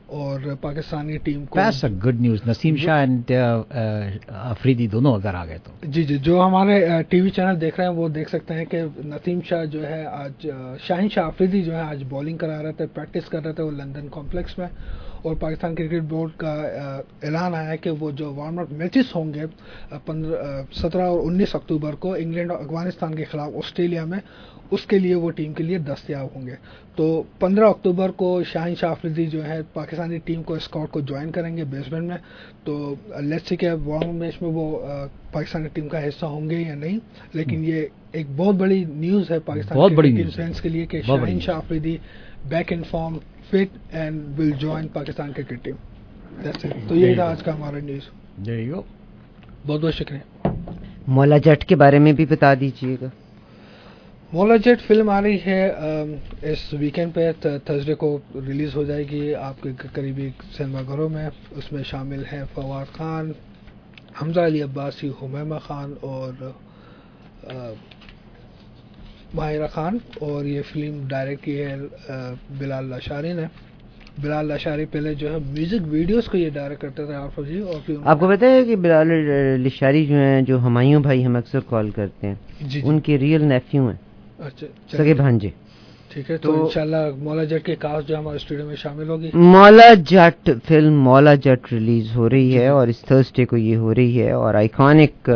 Speaker 5: اور پاکستانی ٹیم کو.
Speaker 6: That's a good news. Naseem Shah and Afridi دونوں اگر آ گئے تو
Speaker 5: جی جی جو ہمارے ٹی وی چینل دیکھ رہے ہیں وہ دیکھ سکتے ہیں کہ نسیم شاہ جو ہے آج شاہین شاہ افریدی جو ہے آج بالنگ کرا رہے تھے, پریکٹس کر رہے تھے وہ لندن کمپلیکس میں. اور پاکستان کرکٹ بورڈ کا اعلان آیا ہے کہ وہ جو وارم اپ میچز ہوں گے سترہ اور انیس اکتوبر کو انگلینڈ اور افغانستان کے خلاف آسٹریلیا میں, اس کے لیے وہ ٹیم کے لیے دستیاب ہوں گے. تو پندرہ اکتوبر کو شاہین شاہ افریدی جو ہے پاکستانی ٹیم کو اسکواڈ کو جوائن کریں گے بیسبین میں. تو لیٹس سی کہ وارم میچ میں وہ پاکستانی ٹیم کا حصہ ہوں گے یا نہیں, لیکن یہ ایک بہت بڑی نیوز ہے پاکستان کے فینس کے لیے کہ Shaheen Shah Afridi back in form, fit and will join Pakistan cricket team. تو یہ تھا آج کا ہمارا نیوز. بہت بہت شکریہ.
Speaker 4: مولا جٹ کے بارے میں بھی بتا دیجیے گا.
Speaker 5: مولا جٹ فلم آ رہی ہے اس ویکینڈ پہ, تھرسڈے کو ریلیز ہو جائے گی آپ کے قریبی سینما گھروں میں. اس میں شامل ہیں فواد خان, حمزہ علی عباسی, حمیمہ خان اور ماہرہ خان. اور یہ فلم ڈائریکٹ کی ہے بلال لاشاری نے. بلال لاشاری پہلے جو ہے میوزک ویڈیوز کو یہ ڈائریکٹ کرتے تھے آپ جی. اور
Speaker 4: آپ کو پتہ ہے کہ بلال لاشاری جو ہیں, جو ہمایوں بھائی ہم اکثر کال کرتے ہیں, جی ان کے ریئل نیفیو ہیں,
Speaker 5: اچھا
Speaker 4: سگے بھانجے.
Speaker 5: ٹھیک ہے, تو انشاءاللہ مولا جٹ کے کاسٹ جو ہمارے اسٹوڈیو میں شامل ہوگی.
Speaker 4: مولا جٹ فلم مولا جٹ ریلیز ہو رہی ہے اور اس تھرسڈے کو یہ ہو رہی ہے اور آئیکانک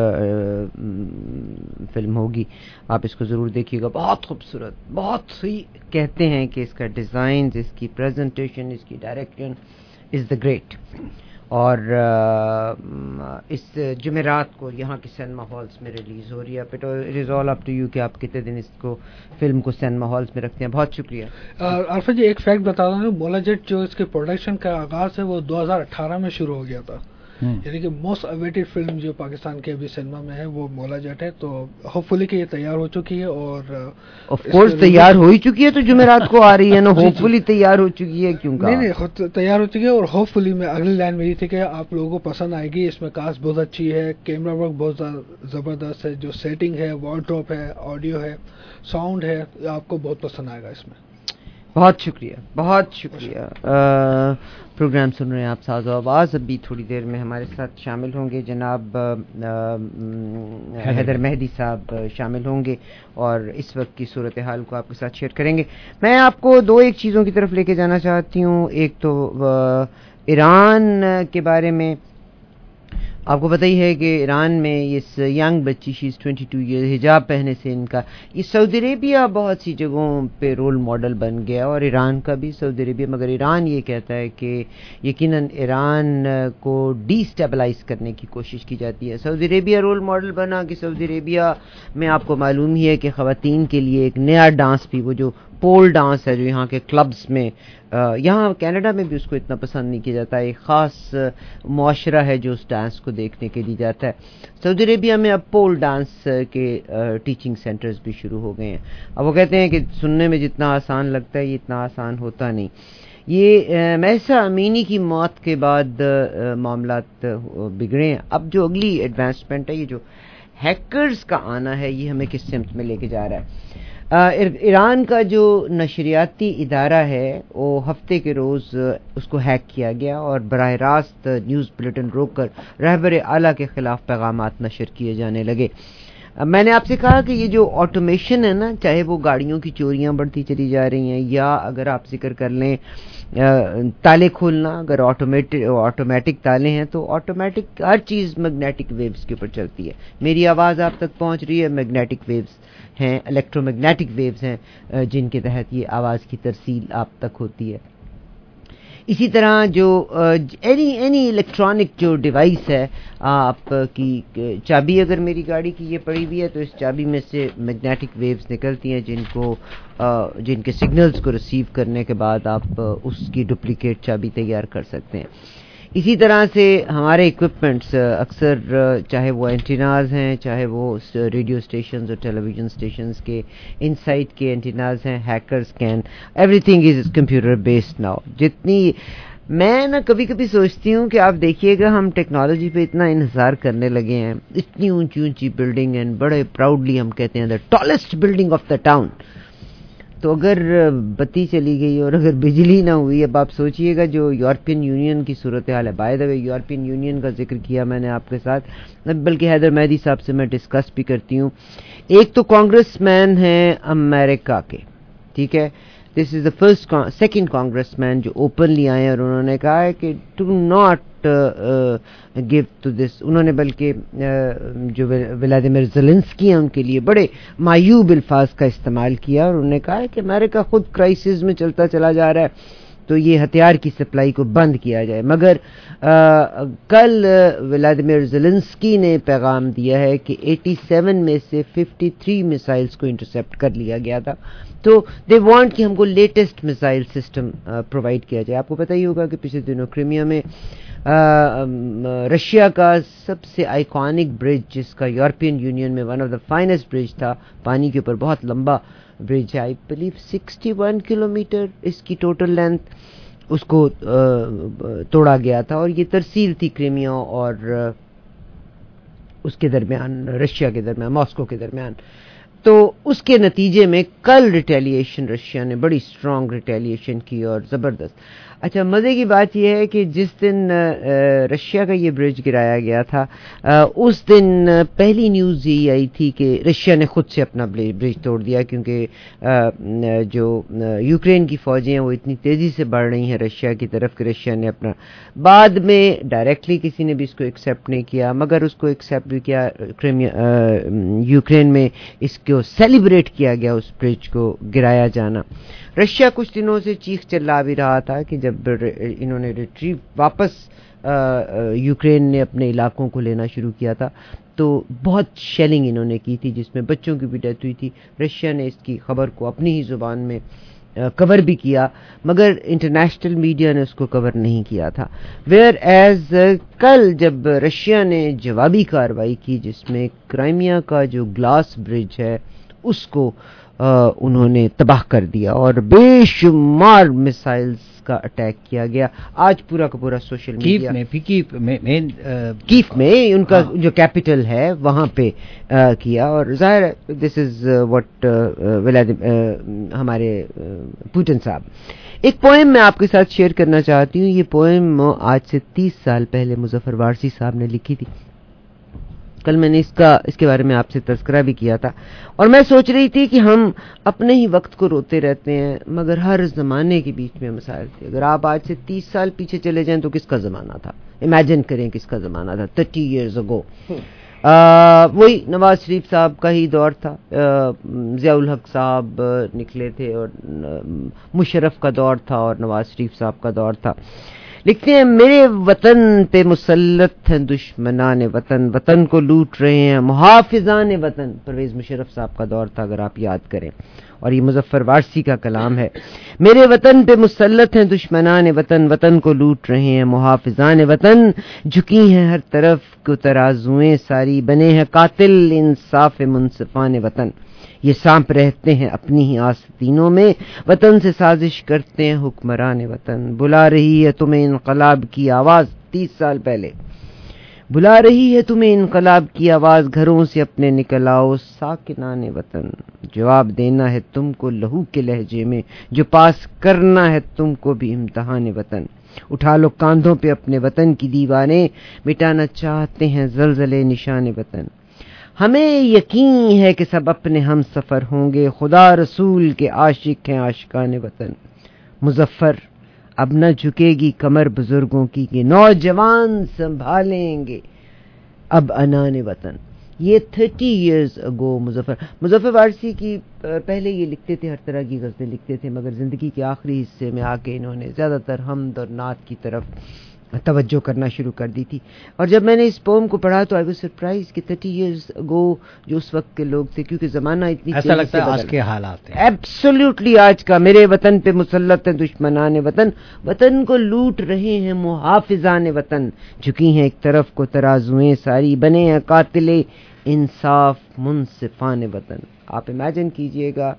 Speaker 4: فلم ہوگی. آپ اس کو ضرور دیکھیے گا. بہت خوبصورت, بہت ہی کہتے ہیں کہ اس کا ڈیزائن, اس کی پریزنٹیشن, اس کی ڈائریکشن از دا گریٹ. اور اس جمعرات کو یہاں کے سینما ہالز میں ریلیز ہو رہی ہے. It is all up to you کہ آپ کتنے دن اس کو فلم کو سینما ہالز میں رکھتے ہیں. بہت شکریہ.
Speaker 5: عرفہ جی ایک فیکٹ بتا دوں, مولا جٹ جو اس کے پروڈکشن کا آغاز ہے وہ دو ہزار اٹھارہ میں شروع ہو گیا تھا. یعنی کہ موسٹ اویٹڈ فلم جو پاکستان کے ابھی سینما میں ہے وہ مولا جٹ ہے. تو ہوپ فلی کہ یہ تیار ہو چکی ہے اور
Speaker 4: آف کورس تیار ہو ہی چکی ہے, تو جمعرات کو آ رہی ہے نا. ہوپ فلی تیار ہو چکی ہے, کیوں
Speaker 5: نہیں نہیں خود تیار ہو چکی ہے. اور ہوپ فلی میں اگلی لائن میری تھی کہ آپ لوگوں کو پسند آئے گی. اس میں کاسٹ بہت اچھی ہے, کیمرہ ورک بہت زبردست ہے, جو سیٹنگ ہے, وارڈروب ہے, آڈیو ہے, ساؤنڈ ہے, آپ کو بہت پسند آئے گا اس میں.
Speaker 4: بہت شکریہ, بہت شکریہ. پروگرام سن رہے ہیں آپ ساز و آواز. ابھی تھوڑی دیر میں ہمارے ساتھ شامل ہوں گے جناب حیدر مہدی صاحب شامل ہوں گے اور اس وقت کی صورتحال کو آپ کے ساتھ شیئر کریں گے. میں آپ کو دو ایک چیزوں کی طرف لے کے جانا چاہتی ہوں. ایک تو ایران کے بارے میں. آپ کو پتہ ہی ہے کہ ایران میں اس ینگ بچی she is twenty two year, حجاب پہنے سے ان کا یہ سعودی عربیہ بہت سی جگہوں پہ رول ماڈل بن گیا اور ایران کا بھی سعودی عربیہ. مگر ایران یہ کہتا ہے کہ یقیناً ایران کو ڈی اسٹیبلائز کرنے کی کوشش کی جاتی ہے. سعودی عربیہ رول ماڈل بنا کہ سعودی عربیہ میں آپ کو معلوم ہی ہے کہ خواتین کے لیے ایک نیا ڈانس بھی, وہ جو پول ڈانس ہے جو یہاں کے کلبز میں, یہاں کینیڈا میں بھی اس کو اتنا پسند نہیں کیا جاتا. ایک خاص معاشرہ ہے جو اس ڈانس کو دیکھنے کے لیے جاتا ہے. سعودی عربیہ میں اب پول ڈانس کے ٹیچنگ سینٹرز بھی شروع ہو گئے ہیں. اب وہ کہتے ہیں کہ سننے میں جتنا آسان لگتا ہے یہ اتنا آسان ہوتا نہیں. یہ مہسا امینی کی موت کے بعد معاملات بگڑے ہیں. اب جو اگلی ایڈوانسمنٹ ہے, یہ جو ہیکرز کا آنا ہے, یہ ہمیں کس سمت میں لے کے جا رہا ہے. ایران کا جو نشریاتی ادارہ ہے وہ ہفتے کے روز اس کو ہیک کیا گیا اور براہ راست نیوز بلیٹن روک کر رہبر اعلیٰ کے خلاف پیغامات نشر کیے جانے لگے. میں نے آپ سے کہا کہ یہ جو آٹومیشن ہے نا, چاہے وہ گاڑیوں کی چوریاں بڑھتی چلی جا رہی ہیں, یا اگر آپ ذکر کر لیں تالے کھولنا, اگر آٹومیٹک آٹومیٹک تالے ہیں تو آٹومیٹک ہر چیز میگنیٹک ویوز کے اوپر چلتی ہے. میری آواز آپ تک پہنچ رہی ہے, میگنیٹک ویوز ہیں, الیکٹرو میگنیٹک ویوز ہیں جن کے تحت یہ آواز کی ترسیل آپ تک ہوتی ہے. اسی طرح جو اینی اینی الیکٹرانک جو ڈیوائس ہے, آپ کی چابی اگر میری گاڑی کی یہ پڑی ہوئی ہے تو اس چابی میں سے میگنیٹک ویوز نکلتی ہیں جن کو جن کے سگنلز کو ریسیو کرنے کے بعد آپ اس کی ڈپلیکیٹ چابی تیار کر سکتے ہیں. اسی طرح سے ہمارے اکوپمنٹس اکثر چاہے وہ اینٹیناز ہیں, چاہے وہ ریڈیو اسٹیشنز اور ٹیلی ویژن اسٹیشنز کے ان سائٹ کے اینٹیناز ہیں, hackers can everything is computer based now. جتنی میں نا کبھی کبھی سوچتی ہوں کہ آپ دیکھیے گا ہم ٹیکنالوجی پہ اتنا انحصار کرنے لگے ہیں, اتنی اونچی اونچی بلڈنگ ہیں, بڑے پراؤڈلی ہم کہتے ہیں the tallest building of the town. تو اگر بتی چلی گئی اور اگر بجلی نہ ہوئی، اب آپ سوچئے گا جو یورپین یونین کی صورتحال ہے. By the way European union کا ذکر کیا میں نے آپ کے ساتھ، بلکہ حیدر مہدی صاحب سے میں ڈسکس بھی کرتی ہوں. ایک تو کانگریس مین ہیں امریکہ کے، ٹھیک ہے، this is the first second congressman جو اوپنلی آئے اور انہوں نے کہا ہے کہ to not give to this, انہوں نے بلکہ جو ولادیمیر زیلنسکی ہیں ان کے لیے بڑے معیوب الفاظ کا استعمال کیا اور انہوں نے کہا ہے کہ امریکہ خود کرائسس میں چلتا چلا جا رہا ہے تو یہ ہتھیار کی سپلائی کو بند کیا جائے. مگر آ, کل ولادیمیر زیلنسکی نے پیغام دیا ہے کہ ایٹی سیون میں سے ففٹی تھری میسائلز کو انٹرسیپٹ کر لیا گیا تھا، تو دے وانٹ کہ ہم کو لیٹسٹ میسائل سسٹم پرووائڈ کیا جائے. آپ کو پتہ ہی ہوگا کہ پچھلے دنوں کرائمیا میں رشیا کا سب سے آئیکونک برج، جس کا یورپین یونین میں one of the finest bridge تھا، پانی کے اوپر بہت لمبا برج ہے، I believe sixty one kilometre اس کی ٹوٹل لینتھ، اس کو توڑا گیا تھا اور یہ ترسیل تھی کرائمیا اور اس کے درمیان، رشیا کے درمیان، ماسکو کے درمیان. تو اس کے نتیجے میں کل ریٹیلیشن، رشیا نے بڑی اسٹرانگ ریٹیلیشن کی اور زبردست. اچھا مزے کی بات یہ ہے کہ جس دن رشیا کا یہ برج گرایا گیا تھا اس دن پہلی نیوز یہی آئی تھی کہ رشیا نے خود سے اپنا برج توڑ دیا، کیونکہ جو یوکرین کی فوجیں ہیں وہ اتنی تیزی سے بڑھ رہی ہیں رشیا کی طرف کہ رشیا نے اپنا، بعد میں ڈائریکٹلی کسی نے بھی اس کو ایکسیپٹ نہیں کیا، مگر اس کو ایکسیپٹ بھی کیا یوکرین میں، اس کو سیلیبریٹ کیا گیا اس برج کو گرایا جانا. رشیا کچھ دنوں سے چیخ چلا بھی رہا تھا کہ جب انہوں نے ریٹریو واپس یوکرین نے اپنے علاقوں کو لینا شروع کیا تھا تو بہت شیلنگ انہوں نے کی تھی جس میں بچوں کی بھی ڈیتھ ہوئی تھی. رشیا نے اس کی خبر کو اپنی ہی زبان میں کور بھی کیا، مگر انٹرنیشنل میڈیا نے اس کو کور نہیں کیا تھا. ویئر ایز کل جب رشیا نے جوابی کارروائی کی جس میں کرائمیا کا جو گلاس برج ہے اس کو انہوں نے تباہ کر دیا اور بے شمار میسائلز کا اٹیک کیا گیا. آج پورا کا پورا سوشل میڈیا
Speaker 6: میں کیف میں
Speaker 4: کیف میں ان کا جو کیپٹل ہے وہاں پہ کیا، اور ظاہر ہے دس از واٹ ہمارے پوٹن صاحب. ایک پوئم میں آپ کے ساتھ شیئر کرنا چاہتی ہوں. یہ پوئم آج سے تیس سال پہلے مظفر وارثی صاحب نے لکھی تھی. کل میں نے اس کا اس کے بارے میں آپ سے تذکرہ بھی کیا تھا اور میں سوچ رہی تھی کہ ہم اپنے ہی وقت کو روتے رہتے ہیں مگر ہر زمانے کے بیچ میں مسائل تھے. اگر آپ آج سے تیس سال پیچھے چلے جائیں تو کس کا زمانہ تھا؟ امیجن کریں کس کا زمانہ تھا. تھرٹی ایئرز اگو وہی نواز شریف صاحب کا ہی دور تھا، ضیاء الحق صاحب نکلے تھے اور مشرف کا دور تھا اور نواز شریف صاحب کا دور تھا. لکھتے ہیں میرے وطن پہ مسلط ہیں دشمنان وطن، وطن کو لوٹ رہے ہیں محافظان وطن. پرویز مشرف صاحب کا دور تھا اگر آپ یاد کریں، اور یہ مظفر وارثی کا کلام ہے. میرے وطن پہ مسلط ہیں دشمنان وطن، وطن کو لوٹ رہے ہیں محافظان وطن. جھکی ہیں ہر طرف کو ترازویں ساری، بنے ہیں قاتل انصاف منصفان وطن. یہ سانپ رہتے ہیں اپنی ہی آستینوں میں، وطن سے سازش کرتے ہیں حکمران وطن. بلا رہی ہے تمہیں انقلاب کی آواز، تیس سال پہلے بلا رہی ہے تمہیں انقلاب کی آواز، گھروں سے اپنے نکل آؤ ساکنان وطن. جواب دینا ہے تم کو لہو کے لہجے میں، جو پاس کرنا ہے تم کو بھی امتحان وطن. اٹھا لو کاندھوں پہ اپنے وطن کی دیوانے، مٹانا چاہتے ہیں زلزلے نشان وطن. ہمیں یقین ہے کہ سب اپنے ہم سفر ہوں گے، خدا رسول کے عاشق ہیں عاشقان وطن. مظفر اب نہ جھکے گی کمر بزرگوں کی، کہ نوجوان سنبھالیں گے اب انان وطن. یہ تھرٹی ایئرز اگو مظفر مظفر وارثی کی پہلے یہ لکھتے تھے، ہر طرح کی غزلیں لکھتے تھے، مگر زندگی کے آخری حصے میں آ کے انہوں نے زیادہ تر حمد اور نعت کی طرف توجہ کرنا شروع کر دی تھی. اور جب میں نے اس پوم کو پڑھا تو آئی واز سرپرائز کہ تھرٹی ایئرز اگو جو اس وقت کے لوگ تھے، کیونکہ زمانہ اتنی
Speaker 6: ایسا لگتا ہے آج کے حالات ہیں
Speaker 4: ایبسولوٹلی آج کا. میرے وطن پہ مسلط ہیں دشمنان وطن، وطن کو لوٹ رہے ہیں محافظان وطن. جھکی ہیں ایک طرف کو ترازویں ساری، بنے ہیں قاتل انصاف منصفان وطن. آپ امیجن کیجئے گا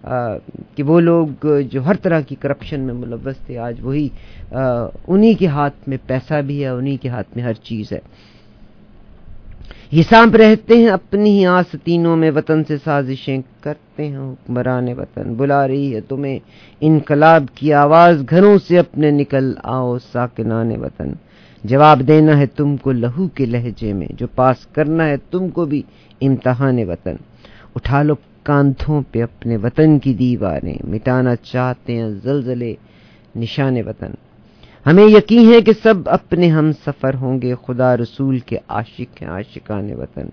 Speaker 4: کہ وہ لوگ جو ہر طرح کی کرپشن میں ملوث تھے آج وہی انہی کے ہاتھ میں پیسہ بھی ہے، انہی کے ہاتھ میں ہر چیز ہے. یہ سانپ رہتے ہیں اپنی ہی آستینوں میں، وطن سے سازشیں کرتے ہیں حکمران وطن. بلا رہی ہے تمہیں انقلاب کی آواز، گھروں سے اپنے نکل آؤ ساکنان وطن. جواب دینا ہے تم کو لہو کے لہجے میں، جو پاس کرنا ہے تم کو بھی امتحان وطن. اٹھا لو کاندھوں پہ اپنے وطن کی دیواریں، مٹانا چاہتے ہیں زلزلے نشان وطن. ہمیں یقین ہے کہ سب اپنے ہم سفر ہوں گے، خدا رسول کے عاشق ہیں عاشقان وطن.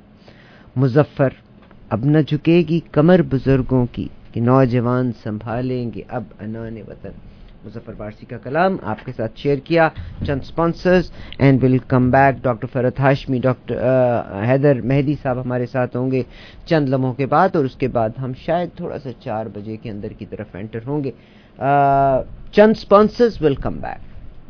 Speaker 4: مظفر اب نہ جھکے گی کمر بزرگوں کی، کہ نوجوان سنبھالیں گے اب انان وطن. مظفر پارسی کا کلام آپ کے ساتھ شیئر کیا. چند sponsors and will come back. Doctor Farhat Hashmi, doctor Haider Mehdi صاحب ہمارے ساتھ ہوں گے چند لمحوں کے بعد، اور اس کے بعد ہم شاید تھوڑا سا چار بجے کے اندر کی طرف انٹر ہوں گے. چند سپانسرز ول کم بیک.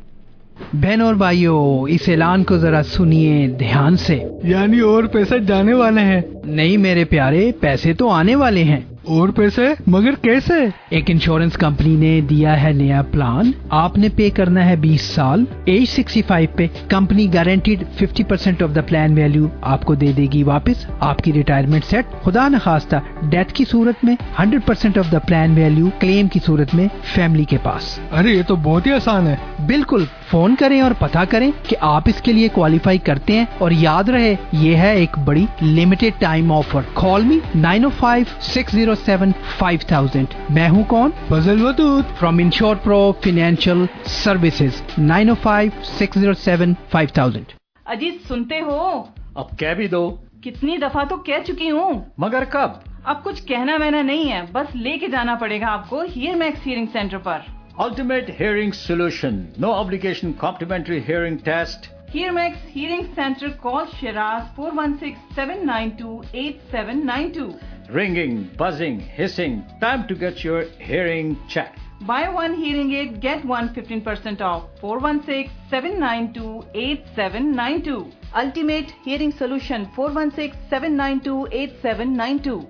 Speaker 5: بہن اور بھائیوں، اس اعلان کو ذرا سنیے دھیان سے. یعنی اور پیسے جانے والے ہیں؟ نہیں میرے پیارے، پیسے تو آنے والے ہیں. اور پیسے؟ مگر کیسے؟ ایک انشورنس کمپنی نے دیا ہے نیا پلان. آپ نے پے کرنا ہے بیس سال، ایج سکسٹی فائیو پہ. Company guaranteed fifty percent of the plan value آپ کو دے دے گی واپس. آپ کی ریٹائرمنٹ سیٹ. خدا نخواستہ ڈیتھ کی صورت میں hundred percent of the plan value claim کی صورت میں فیملی کے پاس. ارے یہ تو بہت ہی آسان ہے. بالکل، فون کریں اور پتہ کریں کہ آپ اس کے لیے کوالیفائی کرتے ہیں. اور یاد رہے یہ ہے ایک بڑی limited time offer. Call me nine O five six zero seven five thousand. میں ہوں کون؟ Fazal Wadood from Insure Pro financial services. Nine O five six zero seven five thousand.
Speaker 1: Ajit سنتے ہو؟
Speaker 6: اب کہہ بھی دو.
Speaker 1: کتنی دفعہ تو کہہ چکی ہوں.
Speaker 6: مگر کب؟
Speaker 1: اب کچھ کہنا وہنا نہیں ہے، بس لے کے جانا پڑے گا آپ کو ہیئر میکس ہیئرنگ سینٹر پر.
Speaker 6: Ultimate Hearing Solution. No obligation complimentary hearing test.
Speaker 1: Hear Max Hearing Center. Call Shiraz four one six seven nine two eight seven nine two.
Speaker 6: Ringing, buzzing, hissing. Time to get your hearing checked.
Speaker 1: Buy one hearing aid, get one fifteen percent off. four one six seven nine two eight seven nine two. Ultimate Hearing Solution. four one six seven nine two eight seven nine two.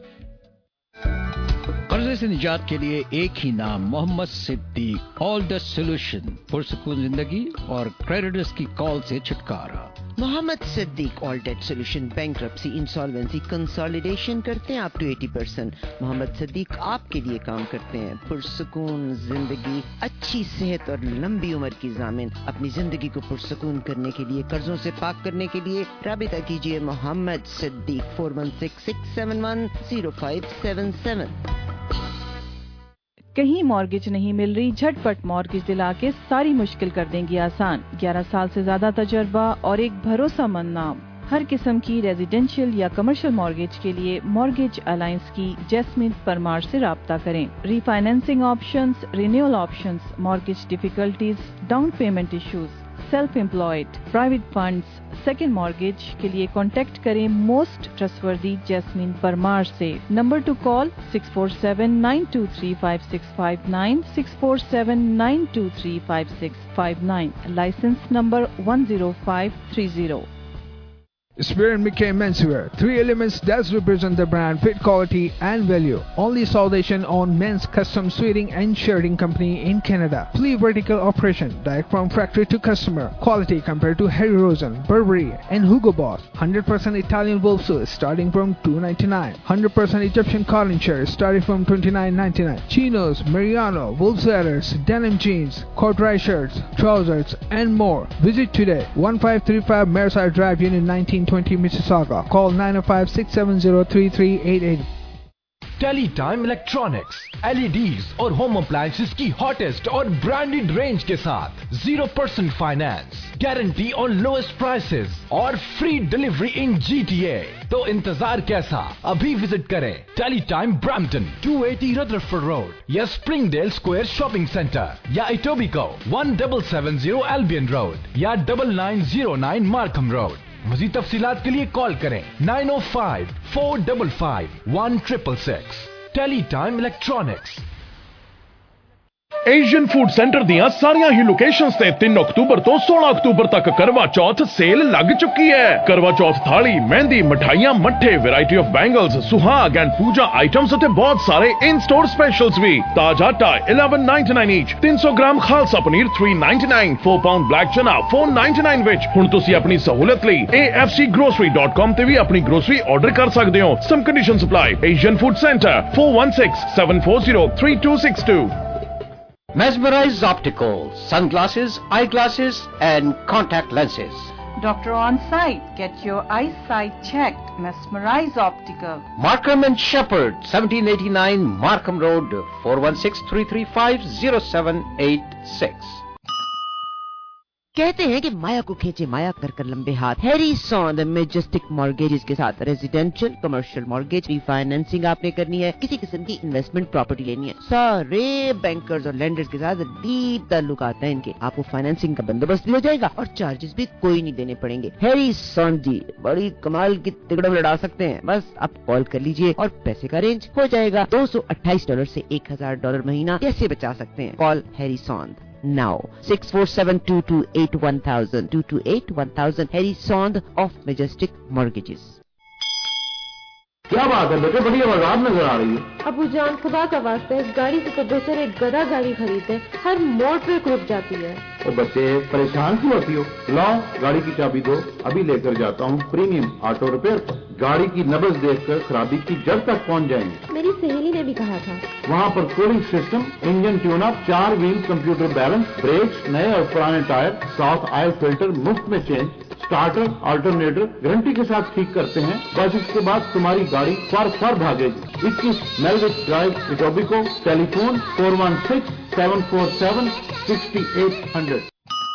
Speaker 6: قرضے سے نجات کے لیے ایک ہی نام، محمد صدیق. آل the solution. پرسکون زندگی اور کریڈٹرز کی کال سے چھٹکارا.
Speaker 4: Muhammad Siddique all debt solution. Bankruptcy, insolvency, consolidation کرتے ہیں up to eighty percent. Muhammad Siddique آپ کے لیے کام کرتے ہیں. پرسکون زندگی، اچھی صحت اور لمبی عمر کی ضامن. اپنی زندگی کو پرسکون کرنے کے لیے، قرضوں سے پاک کرنے کے لیے رابطہ کیجیے Muhammad Siddique four one six six seven one zero five seven seven.
Speaker 1: کہیں مارگیج نہیں مل رہی؟ جھٹ پٹ مارگیج دلا کے ساری مشکل کر دیں گی آسان. گیارہ سال سے زیادہ تجربہ اور ایک بھروسہ مند نام. ہر قسم کی ریزیڈینشیل یا کمرشل مارگیج کے لیے مارگیج الائنس کی جیسمین پرمار سے رابطہ کریں. Refinancing options, renewal options, mortgage difficulties, down payment issues, self employed, private funds, second mortgage کے لیے کانٹیکٹ کریں موسٹ ٹرسٹوردی جیسمین پرمار سے. Number to call six four seven nine two three five six five nine six four seven nine two three five six five nine. Licence number one zero five three zero.
Speaker 5: Spear and McKay Menswear. Three elements that represent the brand, fit, quality and value. Only South Asian owned men's custom suiting and shirting company in Canada. Fully vertical operation, direct from factory to customer. Quality compared to Harry Rosen, Burberry and Hugo Boss. one hundred percent Italian wool suits starting from two ninety-nine. one hundred percent Egyptian cotton shirts starting from twenty-nine ninety-nine. Chinos, Mariano, wool sweaters, denim jeans, corduroy shirts, trousers and more. Visit today. fifteen thirty-five Mareside Drive, Unit nineteen twenty Mississauga. Call nine oh five six seven zero three three eight eight.
Speaker 8: Tele Time electronics, L E Ds اور home appliances کی hottest اور branded range کے ساتھ zero percent finance, guarantee on lowest prices اور free delivery in G T A. تو انتظار کیسا؟ ابھی وزٹ کریں Tele Time Brampton two eighty Rutherford road یا Springdale square shopping centre یا Etobicoke one double seven zero Albion road یا double nine zero nine Markham road. مزید تفصیلات کے لیے کال کریں nine O five four double five one triple six. Tele Time electronics.
Speaker 9: Asian food centre ਦੀਆਂ ਸਾਰੀਆਂ ਹੀ locations ਤੇ ਤਿੰਨ ਅਕਤੂਬਰ ਤੋਂ ਸੋਲਾਂ ਅਕਤੂਬਰ ਤੱਕ ਕਰਵਾ ਚੌਥ ਸੇਲ ਲੱਗ ਚੁੱਕੀ ਹੈ। ਕਰਵਾ ਚੌਥ ਥਾਲੀ, ਮਹਿੰਦੀ, ਮਠਾਈਆਂ, ਮੱਠੇ, ਵੈਰਾਈਟੀ ਆਫ ਬੈਂਗਲਸ, ਸੁਹਾਗ ਐਂਡ ਪੂਜਾ ਆਈਟਮਸ ਅਤੇ ਬਹੁਤ ਸਾਰੇ ਇਨ ਸਟੋਰ ਸਪੈਸ਼ਲਸ ਵੀ। ਤਾਜ਼ਾ ਆਟਾ eleven ninety-nine ਈਚ, ਤਿੰਨ ਸੌ gram Khalsa paneer three ninety-nine, four pound black chana four ninety-nine ਵਿੱਚ। ਹੁਣ ਤੁਸੀਂ ਆਪਣੀ ਸਹੂਲਤ ਲਈ A F C grocery dot com ਤੇ ਵੀ ਆਪਣੀ ਗਰੋਸਰੀ ਆਰਡਰ ਕਰ ਸਕਦੇ ਹੋ। Some condition apply. Asian food centre four one six, seven four zero, three two six two।
Speaker 14: Mesmerize Optical, sunglasses, eyeglasses and contact lenses.
Speaker 1: Doctor on site. Get your eyesight checked. Mesmerize Optical.
Speaker 14: Markham and Shepherd, seventeen eighty-nine Markham Road, four one six, three three five, zero seven eight six.
Speaker 15: कहते हैं कि माया को खींचे माया कर कर लंबे हाथ। Harry सॉन्द Majestic mortgages के साथ रेजिडेंशियल कमर्शियल मॉर्गेज रिफाइनेंसिंग आपने करनी है, किसी किस्म की इन्वेस्टमेंट प्रॉपर्टी लेनी है, सारे बैंकर्स और लैंडर्स के साथ डीप ताल्लुक आता है इनके। आपको फाइनेंसिंग का बंदोबस्त भी हो जाएगा और चार्जेस भी कोई नहीं देने पड़ेंगे। हैरी सॉन्द जी बड़ी कमाल की तिगड़म लड़ा सकते हैं। बस आप कॉल कर लीजिए और पैसे का अरेंज हो जाएगा। दो सौ अट्ठाईस डॉलर से एक हजार डॉलर महीना कैसे बचा सकते हैं? Call Harry Sond now six four seven, two two eight, one thousand, two two eight, one thousand. Harry Sond of Majestic Mortgages.
Speaker 16: क्या बात है बेटे, बड़ी आवाज़ नजर आ रही है।
Speaker 17: अबू जान खुदा का वास्ता इस गाड़ी से तो बेहतर एक गधा गाड़ी खरीदे, हर मोड़ पे रुक जाती है।
Speaker 16: तो बच्चे परेशान क्यों होती हो? लाओ गाड़ी की चाबी दो, अभी लेकर जाता हूँ प्रीमियम ऑटो रिपेयर पर। गाड़ी की नब्ज देखकर खराबी की जड़ तक पहुँच जाएंगे।
Speaker 17: मेरी सहेली ने भी कहा था।
Speaker 16: वहाँ पर cooling system, engine tune up, चार व्हील कंप्यूटर बैलेंस, ब्रेक्स, नए और पुराने टायर, साथ ऑयल फिल्टर मुफ्त में चेंज, स्टार्टर अल्टरनेटर गारंटी के साथ ठीक करते हैं। बस इसके बाद तुम्हारी गाड़ी फर फर भागेगी। इक्कीस Melwich Drive, Etobicoke. Telephone four one six, seven four seven, sixty eight hundred.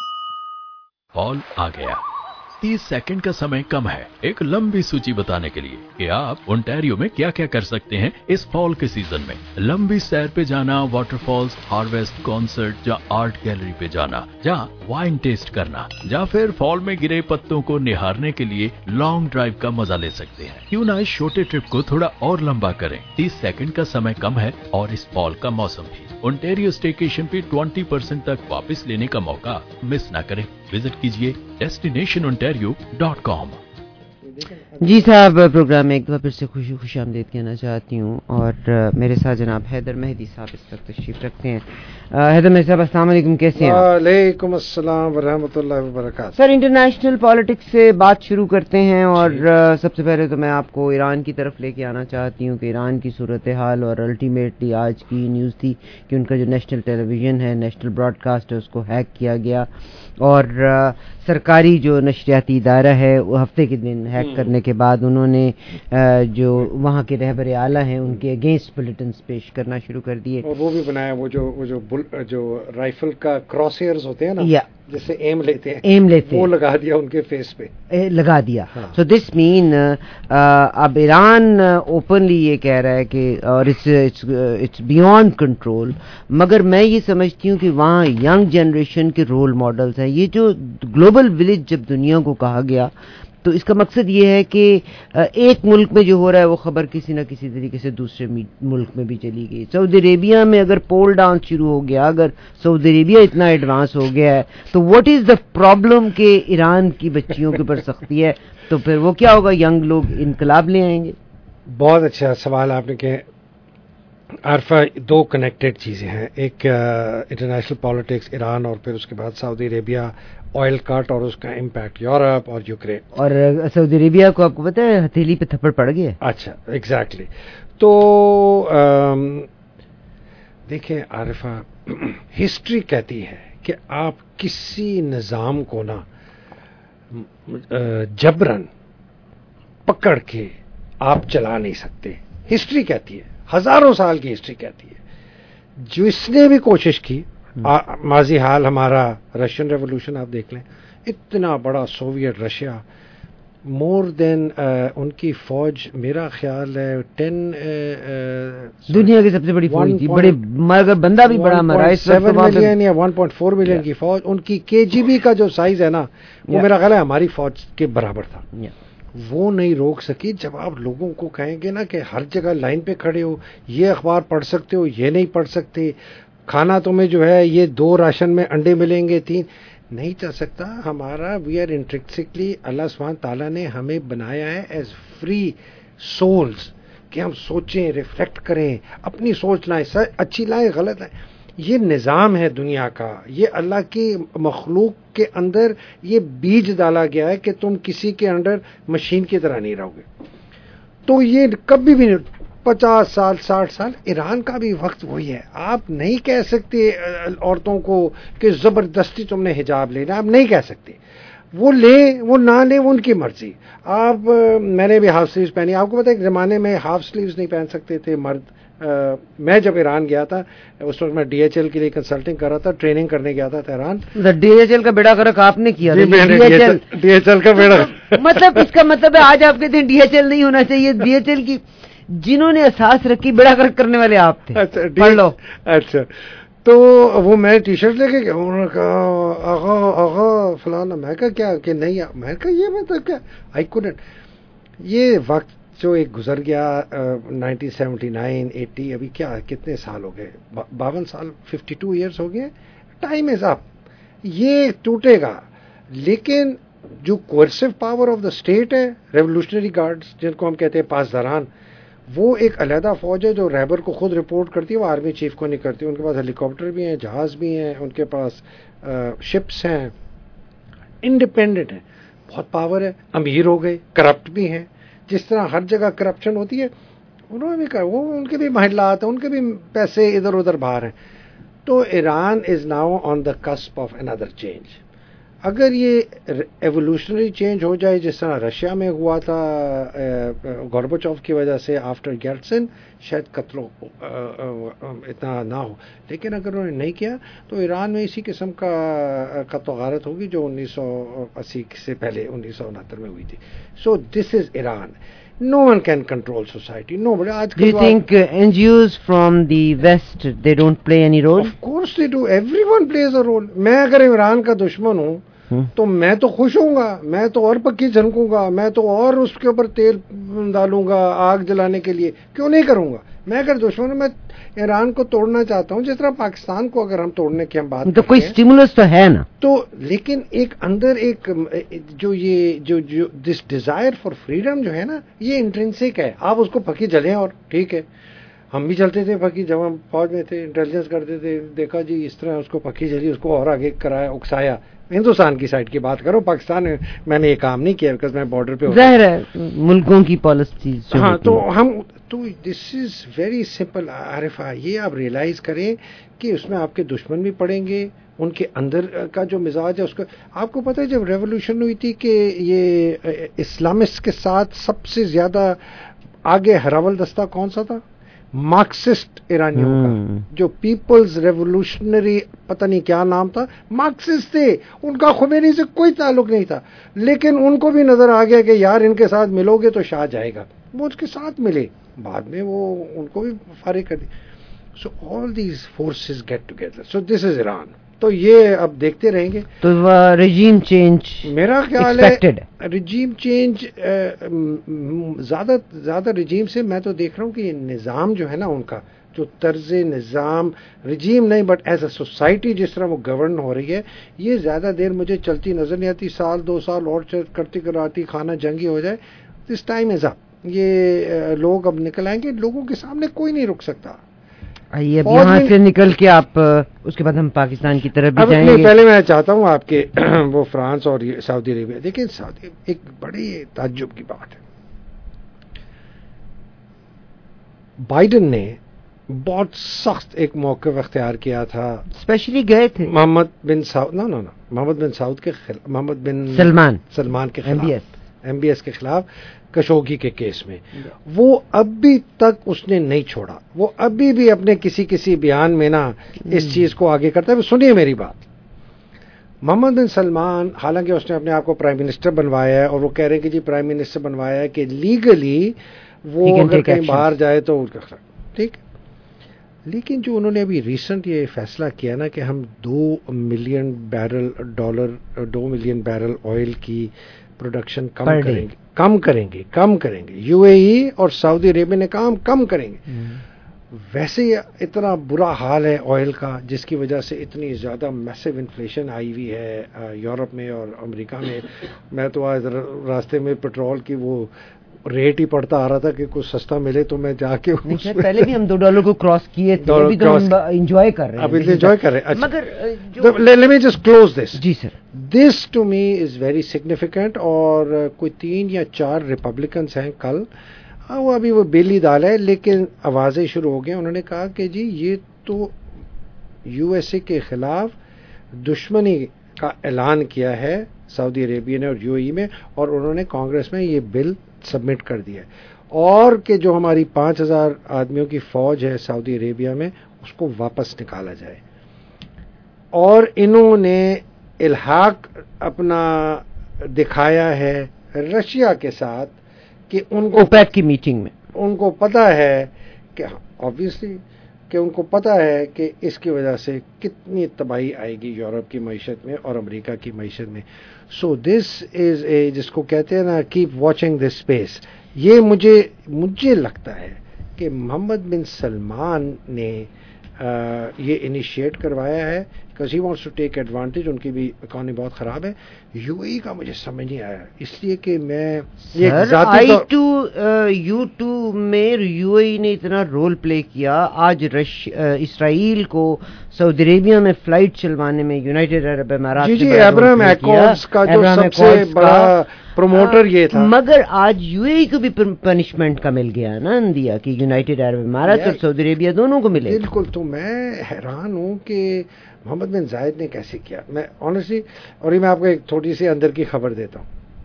Speaker 18: Fall आ गया। तीस सेकंड का समय कम है एक लंबी सूची बताने के लिए कि आप ओंटारियो में क्या क्या कर सकते हैं इस फॉल के सीजन में। लंबी सैर पे जाना, वाटरफॉल्स, हार्वेस्ट, कॉन्सर्ट या आर्ट गैलरी पे जाना, या वाइन टेस्ट करना, या फिर फॉल में गिरे पत्तों को निहारने के लिए लॉन्ग ड्राइव का मजा ले सकते हैं। क्यों ना इस छोटे ट्रिप को थोड़ा और लंबा करें। तीस सेकंड का समय कम है और इस फॉल का मौसम भी। ओंटारियो स्टेकेशन पे बीस परसेंट तक वापस लेने का मौका मिस ना करें। विजिट कीजिए डेस्टिनेशन ओंटारियो डॉट कॉम।
Speaker 4: जी साहब, प्रोग्राम में एक बार फिर से खुशी खुश आमदीद कहना चाहती हूँ और मेरे साथ जनाब हैदर मेहदी साहब इस वक्त तशरीफ रखते हैं। हैदर मेहदी साहब अस्सलाम वालेकुम, कैसे हैं?
Speaker 13: वालेकुम अस्सलाम व रहमतुल्लाहि व बरकातहू।
Speaker 4: सर, इंटरनेशनल पॉलिटिक्स से बात शुरू करते हैं और सबसे पहले तो मैं आपको ईरान की तरफ लेके आना चाहती हूँ कि ईरान की सूरत हाल और अल्टीमेटली आज की न्यूज़ थी कि उनका जो नेशनल टेलीविज़न है, नेशनल ब्रॉडकास्ट है, उसको हैक किया गया और सरकारी जो नशरियाती इदारा है वो हफ्ते के दिन हैक करने के बाद उन्होंने जो वहाँ के रहबर आला हैं उनके अगेंस्ट बुलेटिन्स पेश करना शुरू कर दिए।
Speaker 13: और वो भी बनाया वो जो वो जो जो राइफल का क्रॉस हेयर्स होते हैं ना,
Speaker 4: या
Speaker 13: जैसे एम लेते हैं
Speaker 4: एम लेते
Speaker 13: वो
Speaker 4: हैं,
Speaker 13: लगा दिया उनके फेस पे,
Speaker 4: ए, लगा दिया। सो दिस मीन अब ईरान ओपनली ये कह रहा है कि और it's it's it's beyond control. मगर मैं ये समझती हूँ कि वहाँ यंग जनरेशन के रोल मॉडल्स हैं। ये जो ग्लोबल विलेज जब दुनिया को कहा गया तो इसका मकसद ये है कि एक मुल्क में जो हो रहा है वो खबर किसी न किसी तरीके से दूसरे मुल्क में भी चली गई। सऊदी अरेबिया में अगर पोल डाउन शुरू हो गया, अगर सऊदी अरेबिया इतना एडवांस हो गया है तो व्हाट इज द प्रॉब्लम कि ईरान की बच्चियों के ऊपर सख्ती है, तो फिर वो क्या होगा, यंग लोग इनकलाब ले आएंगे।
Speaker 13: बहुत अच्छा सवाल आपने किया आरफा। दो कनेक्टेड चीज़ें हैं, एक इंटरनेशनल पॉलिटिक्स ईरान और फिर उसके बाद सऊदी अरेबिया ऑयल कट और उसका इम्पैक्ट यूरोप और यूक्रेन।
Speaker 4: और सऊदी अरेबिया को आपको पता है हथेली पे थप्पड़ पड़ गया।
Speaker 13: अच्छा, एग्जैक्टली exactly. तो देखें आरिफा, हिस्ट्री कहती है कि आप किसी निज़ाम को ना जबरन पकड़ के आप चला नहीं सकते। हिस्ट्री कहती है, हजारों साल की हिस्ट्री कहती है। जिसने भी कोशिश की, माजी हाल हमारा रशियन रेवोल्यूशन आप देख लें, इतना बड़ा सोवियत रशिया, मोर देन उनकी फौज मेरा ख्याल है टेन
Speaker 4: दुनिया की सबसे बड़ी फौज थी, बड़े मगर बंदा भी बड़ा मरा है।
Speaker 13: सेवन मिलियन या वन पॉइंट फोर मिलियन की फौज। उनकी केजीबी का जो साइज है ना वो मेरा ख्याल है हमारी फौज के बराबर था। वो नहीं रोक सकी। जब आप लोगों को कहेंगे ना कि हर जगह लाइन पे खड़े हो, ये अखबार पढ़ सकते हो, ये नहीं पढ़ सकते, کھانا تمہیں جو ہے یہ دو راشن میں انڈے ملیں گے، تین نہیں چل سکتا. ہمارا وی آر انٹرنسکلی اللہ سبحانہ تعالیٰ نے ہمیں بنایا ہے ایز فری سولز کہ ہم سوچیں، ریفلیکٹ کریں، اپنی سوچ لائیں، اچھی لائیں غلط لائیں. یہ نظام ہے دنیا کا، یہ اللہ کی مخلوق کے اندر یہ بیج ڈالا گیا ہے کہ تم کسی کے انڈر مشین کی طرح نہیں رہو گے. تو یہ کبھی بھی نہیں، پچاس سال ساٹھ سال ایران کا بھی وقت وہی ہے. آپ نہیں کہہ سکتے عورتوں کو کہ زبردستی تم نے حجاب لینا، آپ نہیں کہہ سکتے. وہ لیں وہ نہ لیں وہ ان کی مرضی. آپ میں نے بھی ہاف سلیوز پہنی. آپ کو پتا ہے ایک زمانے میں ہاف سلیوز نہیں پہن سکتے تھے مرد. آ, میں جب ایران گیا تھا اس وقت میں ڈی ایچ ایل کے لیے کنسلٹنگ کر رہا تھا، ٹریننگ کرنے گیا تھا ایران.
Speaker 15: ڈی ایچ ایل کا بیڑا گرک آپ نے کیا؟
Speaker 13: ڈی ایچ ایل کا بیڑا
Speaker 15: مطلب اس کا مطلب ہے آج آپ کہتے ہیں ڈی ایچ ایل نہیں ہونا چاہیے. ڈی ایچ ایل کی جنہوں نے اساس رکھی بیڑا گرک کرنے والے آپ تھے. پڑھ لو.
Speaker 13: اچھا تو وہ میں ٹی شرٹ لے کے گیا، انہوں نے کہا آغا آغا فلانا. میں کہا کیا کہ نہیں، میں کہا یہ مطلب کیا، آئی کوڈنٹ. یہ وقت جو ایک گزر گیا نائنٹین سیونٹی نائن ایٹی، ابھی کیا کتنے سال ہو گئے، باون سال، ففٹی ٹو ایئرس ہو گئے. ٹائم از اپ، یہ ٹوٹے گا. لیکن جو coercive power of the state ہے، ریولوشنری گارڈز جن کو ہم کہتے ہیں پاسداران، وہ ایک علیحدہ فوج ہے جو رہبر کو خود رپورٹ کرتی ہے، وہ آرمی چیف کو نہیں کرتی. ان کے پاس ہیلی کاپٹر بھی ہیں، جہاز بھی ہیں، ان کے پاس شپس ہیں، انڈیپینڈنٹ ہیں، بہت پاور ہے. امیر ہو گئے، کرپٹ بھی ہیں. جس طرح ہر جگہ کرپشن ہوتی ہے انہوں نے بھی کہا، وہ ان کے بھی محلات ہیں، ان کے بھی پیسے ادھر ادھر باہر ہیں. تو Iran is now on the cusp of under change. اگر یہ ایوولوشنری چینج ہو جائے جس طرح رشیا میں ہوا تھا گورباچوف کی وجہ سے آفٹر یلتسن، شاید قتل اتنا نہ ہو. لیکن اگر انہوں نے نہیں کیا تو ایران میں اسی قسم کا قتل و غارت ہوگی جو انیس سو اسی سے پہلے انیس سو انہتر میں ہوئی تھی. سو this is Iran. No one can control society. Nobody.
Speaker 15: Do you think uh, N G Os from the West, they don't play any role?
Speaker 13: Of course they do. Everyone plays a role. میں اگر عمران کا دشمن ہوں تو میں تو خوش ہوں گا، میں تو اور پکی جھنکوں گا، میں تو اور اس کے اوپر تیل ڈالوں گا آگ جلانے کے لیے. کیوں نہیں کروں گا؟ میں اگر دشمن ہوں، میں ایران کو توڑنا چاہتا ہوں جس طرح پاکستان کو اگر ہم توڑنے کی ہم بات
Speaker 15: تو کوئی سٹیمولس تو ہے نا.
Speaker 13: تو لیکن ایک اندر ایک جو یہ جو جو دس ڈیزائر فار فریڈم جو ہے نا، یہ انٹرنسک ہے. آپ اس کو پکی جلیں اور ٹھیک ہے. ہم بھی چلتے تھے پکی، جب ہم فوج میں تھے انٹیلیجنس کرتے تھے، دیکھا جی اس طرح اس کو پکی جلی، اس کو اور آگے کرایا، اکسایا. ہندوستان کی سائڈ کی بات کرو، پاکستان میں میں نے یہ کام نہیں کیا بیکاز میں بارڈر پہ
Speaker 15: ظاہر ہے ملکوں کی پالیسی.
Speaker 13: ہاں تو ہم تو this is very simple Arfa. یہ آپ ریئلائز کریں کہ اس میں آپ کے دشمن بھی پڑیں گے، ان کے اندر کا جو مزاج ہے اس کا. آپ کو پتہ ہے جب ریولوشن ہوئی تھی کہ یہ اسلامسٹ کے ساتھ سب سے زیادہ آگے ہراول دستہ کون سا تھا؟ مارکسسٹ ایرانیوں کا، جو پیپلز ریولوشنری پتہ نہیں کیا نام تھا، مارکسسٹ تھے. ان کا خمینی سے کوئی تعلق نہیں تھا، لیکن ان کو بھی نظر آ گیا کہ یار ان کے ساتھ ملو گے تو شاہ جائے گا. وہ اس کے ساتھ ملے، بعد میں وہ ان کو بھی فارغ کر دی. So all these forces get together. So this is Iran. تو یہ اب دیکھتے رہیں گے.
Speaker 15: تو رجیم چینج
Speaker 13: میرا خیال ہے رجیم چینج زیادہ زیادہ رجیم سے میں تو دیکھ رہا ہوں کہ یہ نظام جو ہے نا ان کا جو طرز نظام، رجیم نہیں بٹ ایز اے سوسائٹی جس طرح وہ گورن ہو رہی ہے، یہ زیادہ دیر مجھے چلتی نظر نہیں آتی. سال دو سال اور کرتی کراتی خانہ جنگی ہو جائے. This time is up. یہ لوگ اب نکل آئیں گے، لوگوں کے سامنے کوئی نہیں رک سکتا.
Speaker 15: آئیے اب یہاں سے نکل کے آپ اس کے بعد ہم پاکستان کی طرف بھی جائیں گے.
Speaker 13: پہلے میں چاہتا ہوں آپ کے وہ فرانس اور سعودی عربیہ دیکھیں. سعودی ایک بڑی تعجب کی بات ہے، بائیڈن نے بہت سخت ایک موقف اختیار کیا تھا.
Speaker 15: اسپیشلی گئے تھے
Speaker 13: محمد بن سعود نو نو نو محمد بن سعود کے خلاف، محمد بن
Speaker 15: سلمان
Speaker 13: سلمان کے
Speaker 15: M B S
Speaker 13: M B S کے خلاف کشوگی کے کیس میں. وہ ابھی تک اس نے نہیں چھوڑا. وہ ابھی بھی اپنے کسی کسی بیان میں نا اس چیز کو آگے کرتا ہے. سنیے میری بات. محمد بن سلمان حالانکہ اس نے اپنے آپ کو پرائم منسٹر بنوایا ہے اور وہ کہہ رہے ہیں کہ جی پرائم منسٹر بنوایا ہے کہ لیگلی وہ اگر کہیں باہر جائے تو ٹھیک. لیکن جو انہوں نے ابھی ریسنٹ یہ فیصلہ کیا نا کہ ہم دو ملین بیرل ڈالر دو ملین بیرل آئل کی پروڈکشن کم کریں گے کم کریں گے کم کریں گے یو اے ای اور سعودی عربیہ نے کام کم کریں گے. ویسے ہی اتنا برا حال ہے آئل کا جس کی وجہ سے اتنی زیادہ میسو انفلیشن آئی ہوئی ہے یورپ میں اور امریکہ میں. میں تو آج راستے میں پیٹرول کی وہ ریٹ ہی پڑتا آ رہا تھا کہ کچھ سستا ملے تو میں جا کے
Speaker 15: پہلے بھی ہم دو ڈالر کو کراس کیے تھے, ابھی تو ہم انجوائے کر رہے ہیں.
Speaker 13: ابھی انجوائے کر رہے ہیں.
Speaker 15: مگر
Speaker 13: let me just close this.
Speaker 15: جی sir.
Speaker 13: This to me is very significant. اور کوئی تین یا چار ریپبلکنس ہیں کل, وہ ابھی وہ بیلی دال ہے لیکن آوازیں شروع ہو گئی. انہوں نے کہا کہ جی یہ تو یو ایس اے کے خلاف دشمنی کا اعلان کیا ہے سعودی عربیہ نے اور یو اے ای میں, اور انہوں نے کانگریس میں یہ بل سبمٹ کر دیا ہے, اور کہ جو ہماری پانچ ہزار آدمیوں کی فوج ہے سعودی عربیہ میں اس کو واپس نکالا جائے. اور انہوں نے الحاق اپنا دکھایا ہے رشیا کے ساتھ کہ ان کو
Speaker 15: اوپیک کی میٹنگ میں
Speaker 13: ان کو پتا ہے کہ آبویسلی کہ ان کو پتا ہے کہ اس کی وجہ سے کتنی تباہی آئے گی یورپ کی معیشت میں اور امریکہ کی معیشت میں. سو دس از اے, جس کو کہتے ہیں نا کیپ واچنگ دس اسپیس. یہ مجھے مجھے لگتا ہے کہ محمد بن سلمان نے یہ انیشیٹ کروایا ہے because he wants to take advantage. ان کی بھی اکانومی بہت خراب ہے. یو اے ای کا مجھے سمجھ نہیں آیا, اس لیے کہ میں
Speaker 15: آئی ٹو یو ٹو میں یو اے ای نے اتنا رول پلے کیا. آج رش اسرائیل کو سعودی عربیہ میں فلائٹ چلوانے میں یونائٹیڈ عرب امارات
Speaker 13: جی جی ابراہیم ایکارڈز کا جو سب سے بڑا پروموٹر یہ تھا,
Speaker 15: مگر آج یو اے ای کو بھی پنشمنٹ کا مل گیا نا اندیا کہ یونائٹیڈ عرب امارات اور سعودی عربیہ دونوں کو ملے.
Speaker 13: بالکل. تو میں حیران ہوں کہ محمد بن زائد نے کیسے کیا. میں آنیسٹلی, اور یہ میں آپ کو ایک تھوڑی سی اندر کی خبر دیتا ہوں.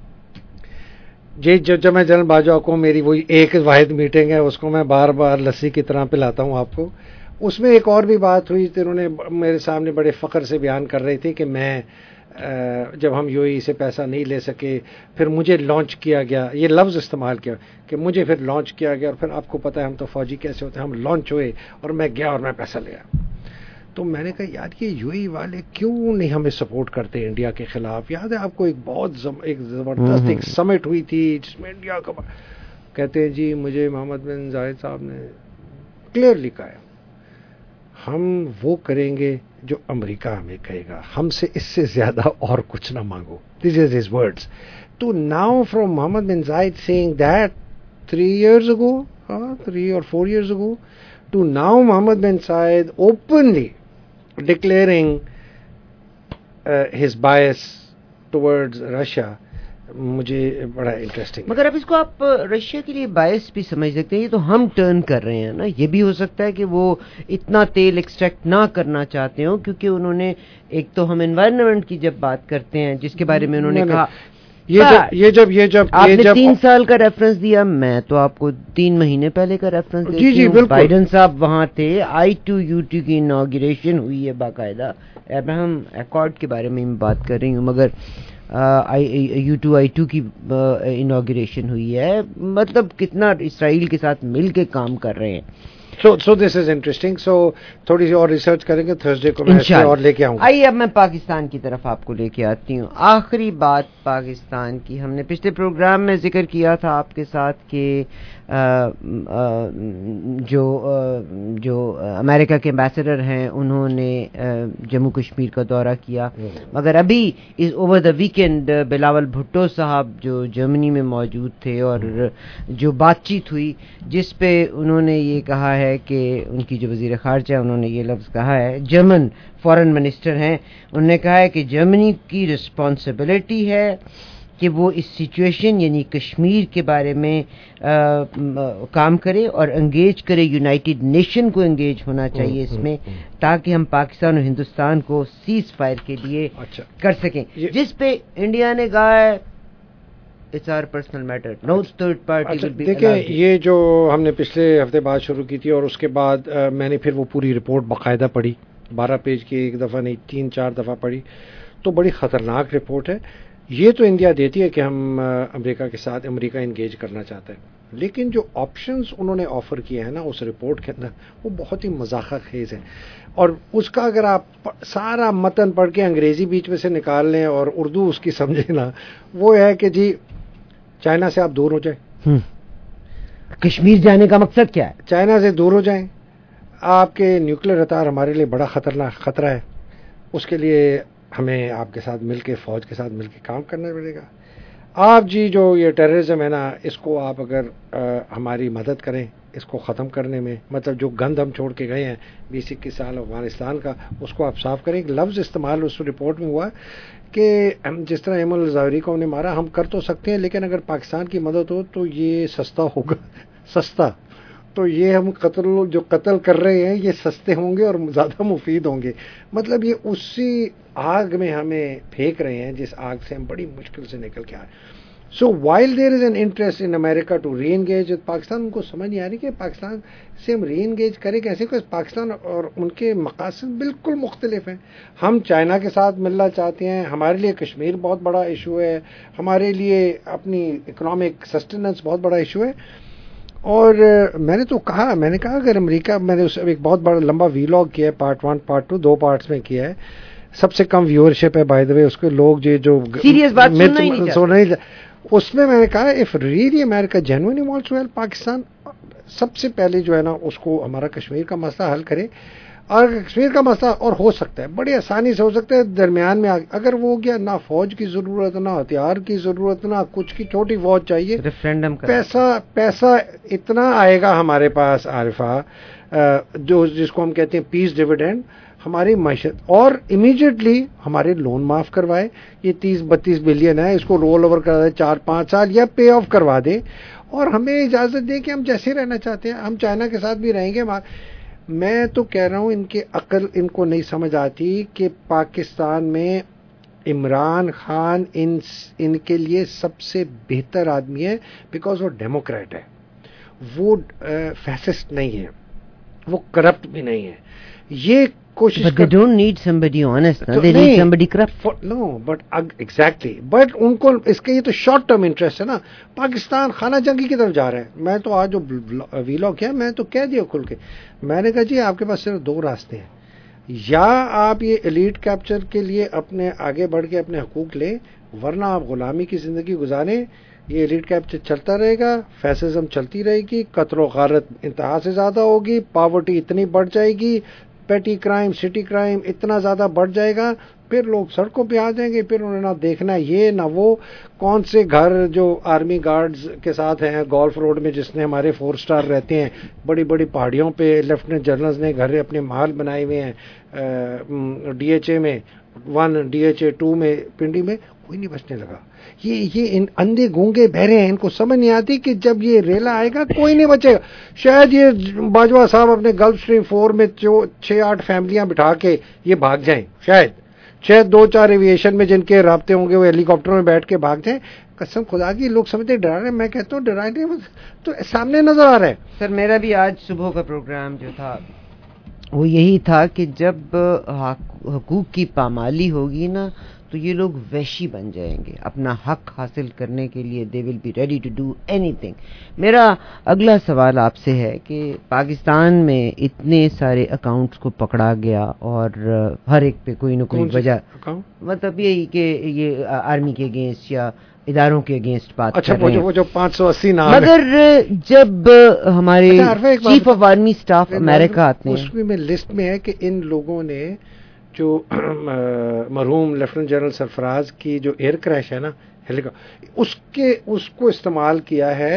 Speaker 13: جی جب میں جنرل باجوہ کو میری وہی ایک واحد میٹنگ ہے اس کو میں بار بار لسی کی طرح پلاتا ہوں آپ کو, اس میں ایک اور بھی بات ہوئی تھی. انہوں نے میرے سامنے بڑے فخر سے بیان کر رہی تھی کہ میں جب ہم یو اے ای سے پیسہ نہیں لے سکے پھر مجھے لانچ کیا گیا, یہ لفظ استعمال کیا کہ مجھے پھر لانچ کیا گیا, اور پھر آپ کو پتہ ہے ہم تو فوجی کیسے ہوتے ہیں, ہم لانچ ہوئے اور میں گیا اور میں پیسہ لیا. تو میں نے کہا یار یہ یو اے ای والے کیوں نہیں ہمیں سپورٹ کرتے انڈیا کے خلاف. یاد ہے آپ کو ایک بہت زم, ایک زبردست ایک سمٹ ہوئی تھی جس میں انڈیا کا کہتے ہیں جی مجھے محمد بن زائد صاحب نے کلیئرلی کہا ہے ہم وہ کریں گے جو امریکہ ہمیں کہے گا, ہم سے اس سے زیادہ اور کچھ نہ مانگو. This is his words. تو now from Mohammed bin Zayed saying that three years ago three or four years ago to now Mohammed bin Zayed openly declaring uh, his bias towards Russia, مجھے بڑا interesting.
Speaker 15: مگر اب اس کو آپ Russia کے لیے باعث بھی سمجھ سکتے ہیں, یہ تو ہم ٹرن کر رہے ہیں نا. یہ بھی ہو سکتا ہے کہ وہ اتنا تیل ایکسٹریکٹ نہ کرنا چاہتے ہوں, کیونکہ انہوں نے ایک تو ہم انوائرمنٹ کی جب بات کرتے ہیں جس کے بارے میں انہوں نے کہا
Speaker 13: یہ جب یہ جب یہ جب
Speaker 15: آپ نے تین سال کا ریفرنس دیا, میں تو آپ کو تین مہینے پہلے کا ریفرنس دیتی ہوں. جی جی بائیڈن صاحب وہاں تھے, آئی ٹو یو ٹی کی انوگریشن ہوئی ہے باقاعدہ. ابراہم ایکارڈ کے بارے میں بات کر رہی ہوں, مگر یو ٹو آئی ٹو کی انوگریشن ہوئی ہے. مطلب کتنا اسرائیل کے ساتھ مل کے کام کر رہے ہیں.
Speaker 13: سو سو دس از انٹرسٹنگ. سو تھوڑی سی اور ریسرچ کریں گے, تھرسڈے کو میں اور لے کے آؤں گا.
Speaker 15: آئیے اب میں پاکستان کی طرف آپ کو لے کے آتی ہوں. آخری بات پاکستان کی, ہم نے پچھلے پروگرام میں ذکر کیا تھا آپ کے ساتھ کہ جو جو امریکہ کے ایمبیسڈر ہیں انہوں نے جموں کشمیر کا دورہ کیا, مگر ابھی اس over the weekend Bilawal Bhutto صاحب جو جرمنی میں موجود تھے اور جو بات چیت ہوئی جس پہ انہوں نے یہ کہا ہے کہ ان کی جو وزیر خارجہ انہوں نے یہ لفظ کہا ہے, جرمن فارن منسٹر ہیں, انہوں نے کہا ہے کہ جرمنی کی رسپانسبلٹی ہے کہ وہ اس سچویشن یعنی کشمیر کے بارے میں آ, آ, کام کرے اور انگیج کرے. یونائٹڈ نیشن کو انگیج ہونا چاہیے اس میں, تاکہ ہم پاکستان اور ہندوستان کو سیز فائر کے لیے کر سکیں. جس پہ انڈیا نے کہا ہے It's our personal matter. No third party will be allowed.
Speaker 13: دیکھیں یہ جو ہم نے پچھلے ہفتے بات شروع کی تھی اور اس کے بعد میں نے پھر وہ پوری رپورٹ باقاعدہ پڑھی, بارہ پیج کی, ایک دفعہ نہیں تین چار دفعہ پڑھی, تو بڑی خطرناک رپورٹ ہے. یہ تو انڈیا دیتی ہے کہ ہم امریکہ کے ساتھ امریکہ انگیج کرنا چاہتا ہے, لیکن جو آپشنز انہوں نے آفر کیے ہیں نا اس رپورٹ کے اندر وہ بہت ہی مذاق خیز ہیں. اور اس کا اگر آپ سارا متن پڑھ کے انگریزی بیچ میں سے نکال لیں اور اردو اس کی سمجھیں نا, وہ ہے کہ جی چائنا سے آپ دور ہو جائیں.
Speaker 15: کشمیر جانے کا مقصد کیا ہے؟
Speaker 13: چائنا سے دور ہو جائیں, آپ کے نیوکلیر ہتھیار ہمارے لیے بڑا خطرناک خطرہ ہے. اس کے لیے ہمیں آپ کے ساتھ مل کے فوج کے ساتھ مل کے کام کرنا پڑے گا. آپ جی جو یہ ٹیررزم ہے نا اس کو آپ اگر آ, ہماری مدد کریں اس کو ختم کرنے میں, مطلب جو گند ہم چھوڑ کے گئے ہیں بیس اکیس سال افغانستان کا اس کو آپ صاف کریں. ایک لفظ استعمال اس رپورٹ میں ہوا کہ جس طرح ایمن الظاہری کو انہیں مارا ہم کر تو سکتے ہیں لیکن اگر پاکستان کی مدد ہو تو یہ سستا ہوگا. سستا تو یہ ہم قتل جو قتل کر رہے ہیں یہ سستے ہوں گے اور زیادہ مفید ہوں گے. مطلب یہ اسی آگ میں ہمیں پھینک رہے ہیں جس آگ سے ہم بڑی مشکل سے نکل کے آئے. So while there is an interest in America to re-engage with Pakistan, ان کو سمجھ نہیں آ رہی کہ پاکستان سے ہم ری انگیج کریں کیسے, کہ پاکستان اور ان کے مقاصد بالکل مختلف ہیں. ہم چائنا کے ساتھ ملنا چاہتے ہیں, ہمارے لیے کشمیر بہت بڑا ایشو ہے, ہمارے لیے اپنی اکنامک سسٹیننس بہت بڑا ایشو ہے. اور میں نے تو کہا میں نے کہا اگر امریکہ, میں نے اس ایک بہت بڑا لمبا ویلاگ کیا ہے, پارٹ ون پارٹ ٹو دو پارٹس میں کیا ہے, سب سے کم ویورشپ ہے بائی دا وے, اس کے لوگ جو جو
Speaker 15: سیریس بات سننا ہی نہیں,
Speaker 13: اس میں میں نے کہا if really America genuinely wants to help Pakistan, سب سے پہلے جو ہے نا اس کو ہمارا کشمیر کا مسئلہ حل کرے. اور کشمیر کا مسئلہ اور ہو سکتا ہے بڑی آسانی سے ہو سکتا ہے درمیان میں, اگر وہ گیا نہ فوج کی ضرورت نہ ہتھیار کی ضرورت نہ کچھ کی, چھوٹی فوج چاہیے,
Speaker 15: ریفرینڈم
Speaker 13: پیسہ پیسہ اتنا آئے گا ہمارے پاس عارفہ, جو جس کو ہم کہتے ہیں پیس ڈیویڈینڈ, ہماری معیشت, اور امیجیٹلی ہمارے لون معاف کروائے. یہ تیس بتیس بلین ہے, اس کو رول اوور کرا دے چار پانچ سال یا پے آف کروا دے, اور ہمیں اجازت دے کہ ہم جیسے رہنا چاہتے ہیں ہم چائنا کے ساتھ بھی رہیں گے. میں تو کہہ رہا ہوں ان کے عقل ان کو نہیں سمجھ آتی کہ پاکستان میں عمران خان ان ان کے لیے سب سے بہتر آدمی ہے, بیکاز وہ ڈیموکریٹ ہے, وہ فیسسٹ نہیں ہے, وہ کرپٹ بھی نہیں ہے. یہ کوشش
Speaker 15: But they don't need somebody honest, no? They need somebody corrupt.
Speaker 13: For, no, but exactly. But ان کو اس کے یہ تو شارٹ ٹرم انٹرسٹ ہے نا. پاکستان خانہ جنگی کی طرف جا رہا ہے. میں تو آج جو ویلاگ کیا میں تو کہہ دیا کھل کے, میں نے کہا جی آپ کے پاس صرف دو راستے ہیں, یا آپ یہ ایلیٹ کیپچر کے لیے اپنے آگے بڑھ کے اپنے حقوق لیں, ورنہ آپ غلامی کی زندگی گزاریں. یہ ایلیٹ کیپچر چلتا رہے گا, فیسزم چلتی رہے گی, قتل و غارت انتہا سے زیادہ ہوگی, پاورٹی اتنی بڑھ جائے گی, پیٹی کرائم سٹی کرائم اتنا زیادہ بڑھ جائے گا, پھر لوگ سڑکوں پہ آ جائیں گے. پھر انہوں نے نہ دیکھنا یہ نہ وہ, کون سے گھر جو آرمی گارڈز کے ساتھ ہیں گولف روڈ میں جس نے ہمارے فور سٹار رہتے ہیں, بڑی بڑی پہاڑیوں پہ لیفٹیننٹ جنرلز نے گھر اپنے محل بنائے ہوئے ہیں, ڈی ایچ اے میں one, D H A two میں, پنڈی میں, کوئی نہیں بچنے لگا. یہ یہ ان اندھے گونگے بہرے ہیں, ان کو سمجھ نہیں آتی کہ جب یہ ریلا آئے گا کوئی نہیں بچے گا. شاید یہ باجوہ صاحب اپنے گلف اسٹریم فور میں چھ آٹھ فیملیاں بٹھا کے یہ بھاگ جائیں, شاید شاید دو چار ایویشن میں جن کے رابطے ہوں گے وہ ہیلی کاپٹروں میں بیٹھ کے بھاگ جائیں. قسم خدا کی لوگ سمجھتے ڈرا رہے ہیں, میں کہتا ہوں ڈرا نہیں, تو سامنے نظر آ رہا ہے.
Speaker 15: سر میرا بھی آج صبح کا پروگرام جو تھا وہ یہی تھا کہ جب حقوق کی پامالی ہوگی نا تو یہ لوگ وحشی بن جائیں گے. اپنا حق حاصل کرنے کے لیے they will be ready to do اینی تھنگ. میرا اگلا سوال آپ سے ہے کہ پاکستان میں اتنے سارے اکاؤنٹس کو پکڑا گیا اور ہر ایک پہ کوئی نہ کوئی وجہ, مطلب یہی کہ یہ آرمی کے اگینسٹ یا اداروں کے اگینسٹ بات
Speaker 13: اچھا,
Speaker 15: کر رہے ہیں.
Speaker 13: وہ جو پانچ سو اسی نام,
Speaker 15: مگر جب ہمارے چیف آف آرمی اسٹاف امریکہ آتے ہیں
Speaker 13: اس میں لسٹ میں ہے کہ ان لوگوں نے جو مرحوم لیفٹیننٹ جنرل سرفراز کی جو ایئر کریش ہے نا ہیلی کاپٹر, اس کے اس کو استعمال کیا ہے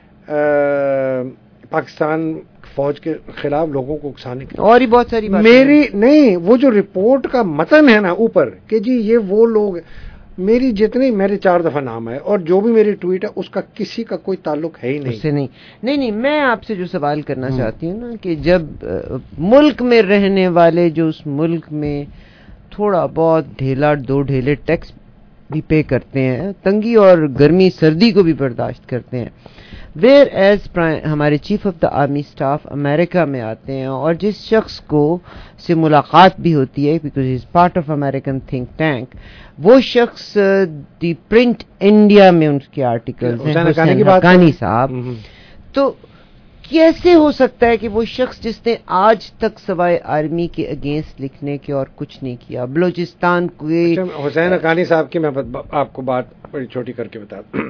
Speaker 13: پاکستان فوج کے خلاف لوگوں کو اکسانے کے.
Speaker 15: اور ہی بہت ساری باتیں
Speaker 13: میری نہیں, وہ جو رپورٹ کا متن ہے نا اوپر کہ جی یہ وہ لوگ, میری جتنی میرے چار دفعہ نام ہے اور جو بھی میری ٹویٹ ہے اس کا کسی کا کوئی تعلق ہے ہی نہیں.
Speaker 15: اس سے نہیں نہیں نہیں میں آپ سے جو سوال کرنا ہ. چاہتی ہوں نا کہ جب ملک میں رہنے والے جو اس ملک میں تھوڑا بہت ڈھیلا دو ڈھیلے ٹیکس بھی پے کرتے ہیں, تنگی اور گرمی سردی کو بھی برداشت کرتے ہیں, ویئر ایز ہمارے chief of the army staff امریکہ میں آتے ہیں اور جس شخص کو سے ملاقات بھی ہوتی ہے because is part of American think tank, وہ شخص دی پرنٹ انڈیا میں ان کے آرٹیکلز ہیں, حسین حقانی صاحب. تو کیسے ہو سکتا ہے کہ وہ شخص جس نے آج تک سوائے آرمی کے اگینسٹ لکھنے کے اور کچھ نہیں کیا, بلوچستان کو,
Speaker 13: حسین حقانی صاحب کی میں آپ کو بات بڑی چھوٹی کر کے بتا دوں,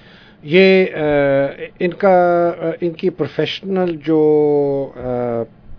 Speaker 13: یہ ان کا ان کی پروفیشنل جو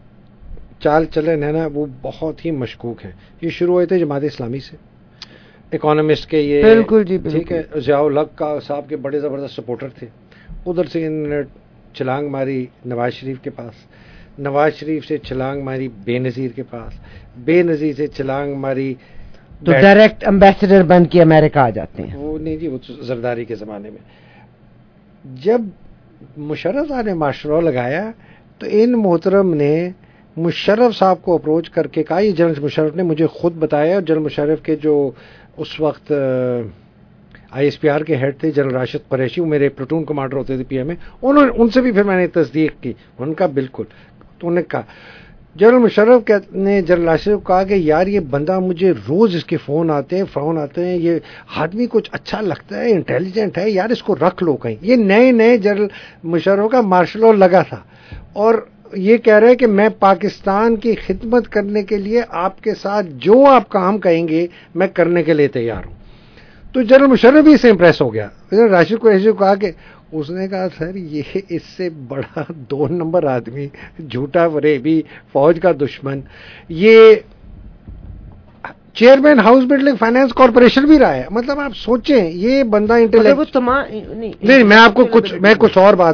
Speaker 13: چال چلن ہے نا وہ بہت ہی مشکوک ہیں. یہ شروع ہوئے تھے جماعت اسلامی سے, اکانومسٹ کے یہ
Speaker 15: بالکل جی بالکل
Speaker 13: ٹھیک ہے, ضیاء الحق کا صاحب کے بڑے زبردست سپورٹر تھے. ادھر سے انہوں نے چھلانگ ماری نواز شریف کے پاس, نواز شریف سے چھلانگ ماری بے نظیر کے پاس, بے نظیر سے چھلانگ ماری
Speaker 15: تو ڈائریکٹ امبیسڈر بن کے امریکہ آ جاتے ہیں.
Speaker 13: وہ نہیں جی, وہ زرداری کے زمانے میں جب مشرف صاحب نے مارشل لا لگایا تو ان محترم نے مشرف صاحب کو اپروچ کر کے کہا, یہ جنرل مشرف نے مجھے خود بتایا, اور جنرل مشرف کے جو اس وقت آئی ایس پی آر کے ہیڈ تھے جنرل راشد قریشی, وہ میرے پلٹون کمانڈر ہوتے تھے پی ایم میں, انہوں نے ان سے بھی پھر میں نے تصدیق کی. ان کا بالکل, تو انہوں نے کہا جنرل مشرف نے جنرل راشد کو کہا کہ یار یہ بندہ مجھے روز اس کے فون آتے ہیں فون آتے ہیں یہ آدمی کچھ اچھا لگتا ہے, انٹیلیجنٹ ہے یار, اس کو رکھ لو کہیں. یہ نئے نئے جنرل مشرف کا مارشل لا لگا تھا اور یہ کہہ رہے ہیں کہ میں پاکستان کی خدمت کرنے کے لیے آپ کے ساتھ جو آپ کام کہیں گے میں کرنے کے لیے تیار ہوں. تو جنرل مشرف بھی اس سے امپریس ہو گیا. راشد کو ایسے کہا کہ اس نے کہا سر یہ اس سے بڑا دو نمبر آدمی, جھوٹا فریبی, فوج کا دشمن, یہ chairman house building finance corporation بھی رہا ہے. مطلب آپ سوچیں یہ بندہ انٹیلیکچوئل, نہیں میں آپ کو کچھ میں کچھ اور بات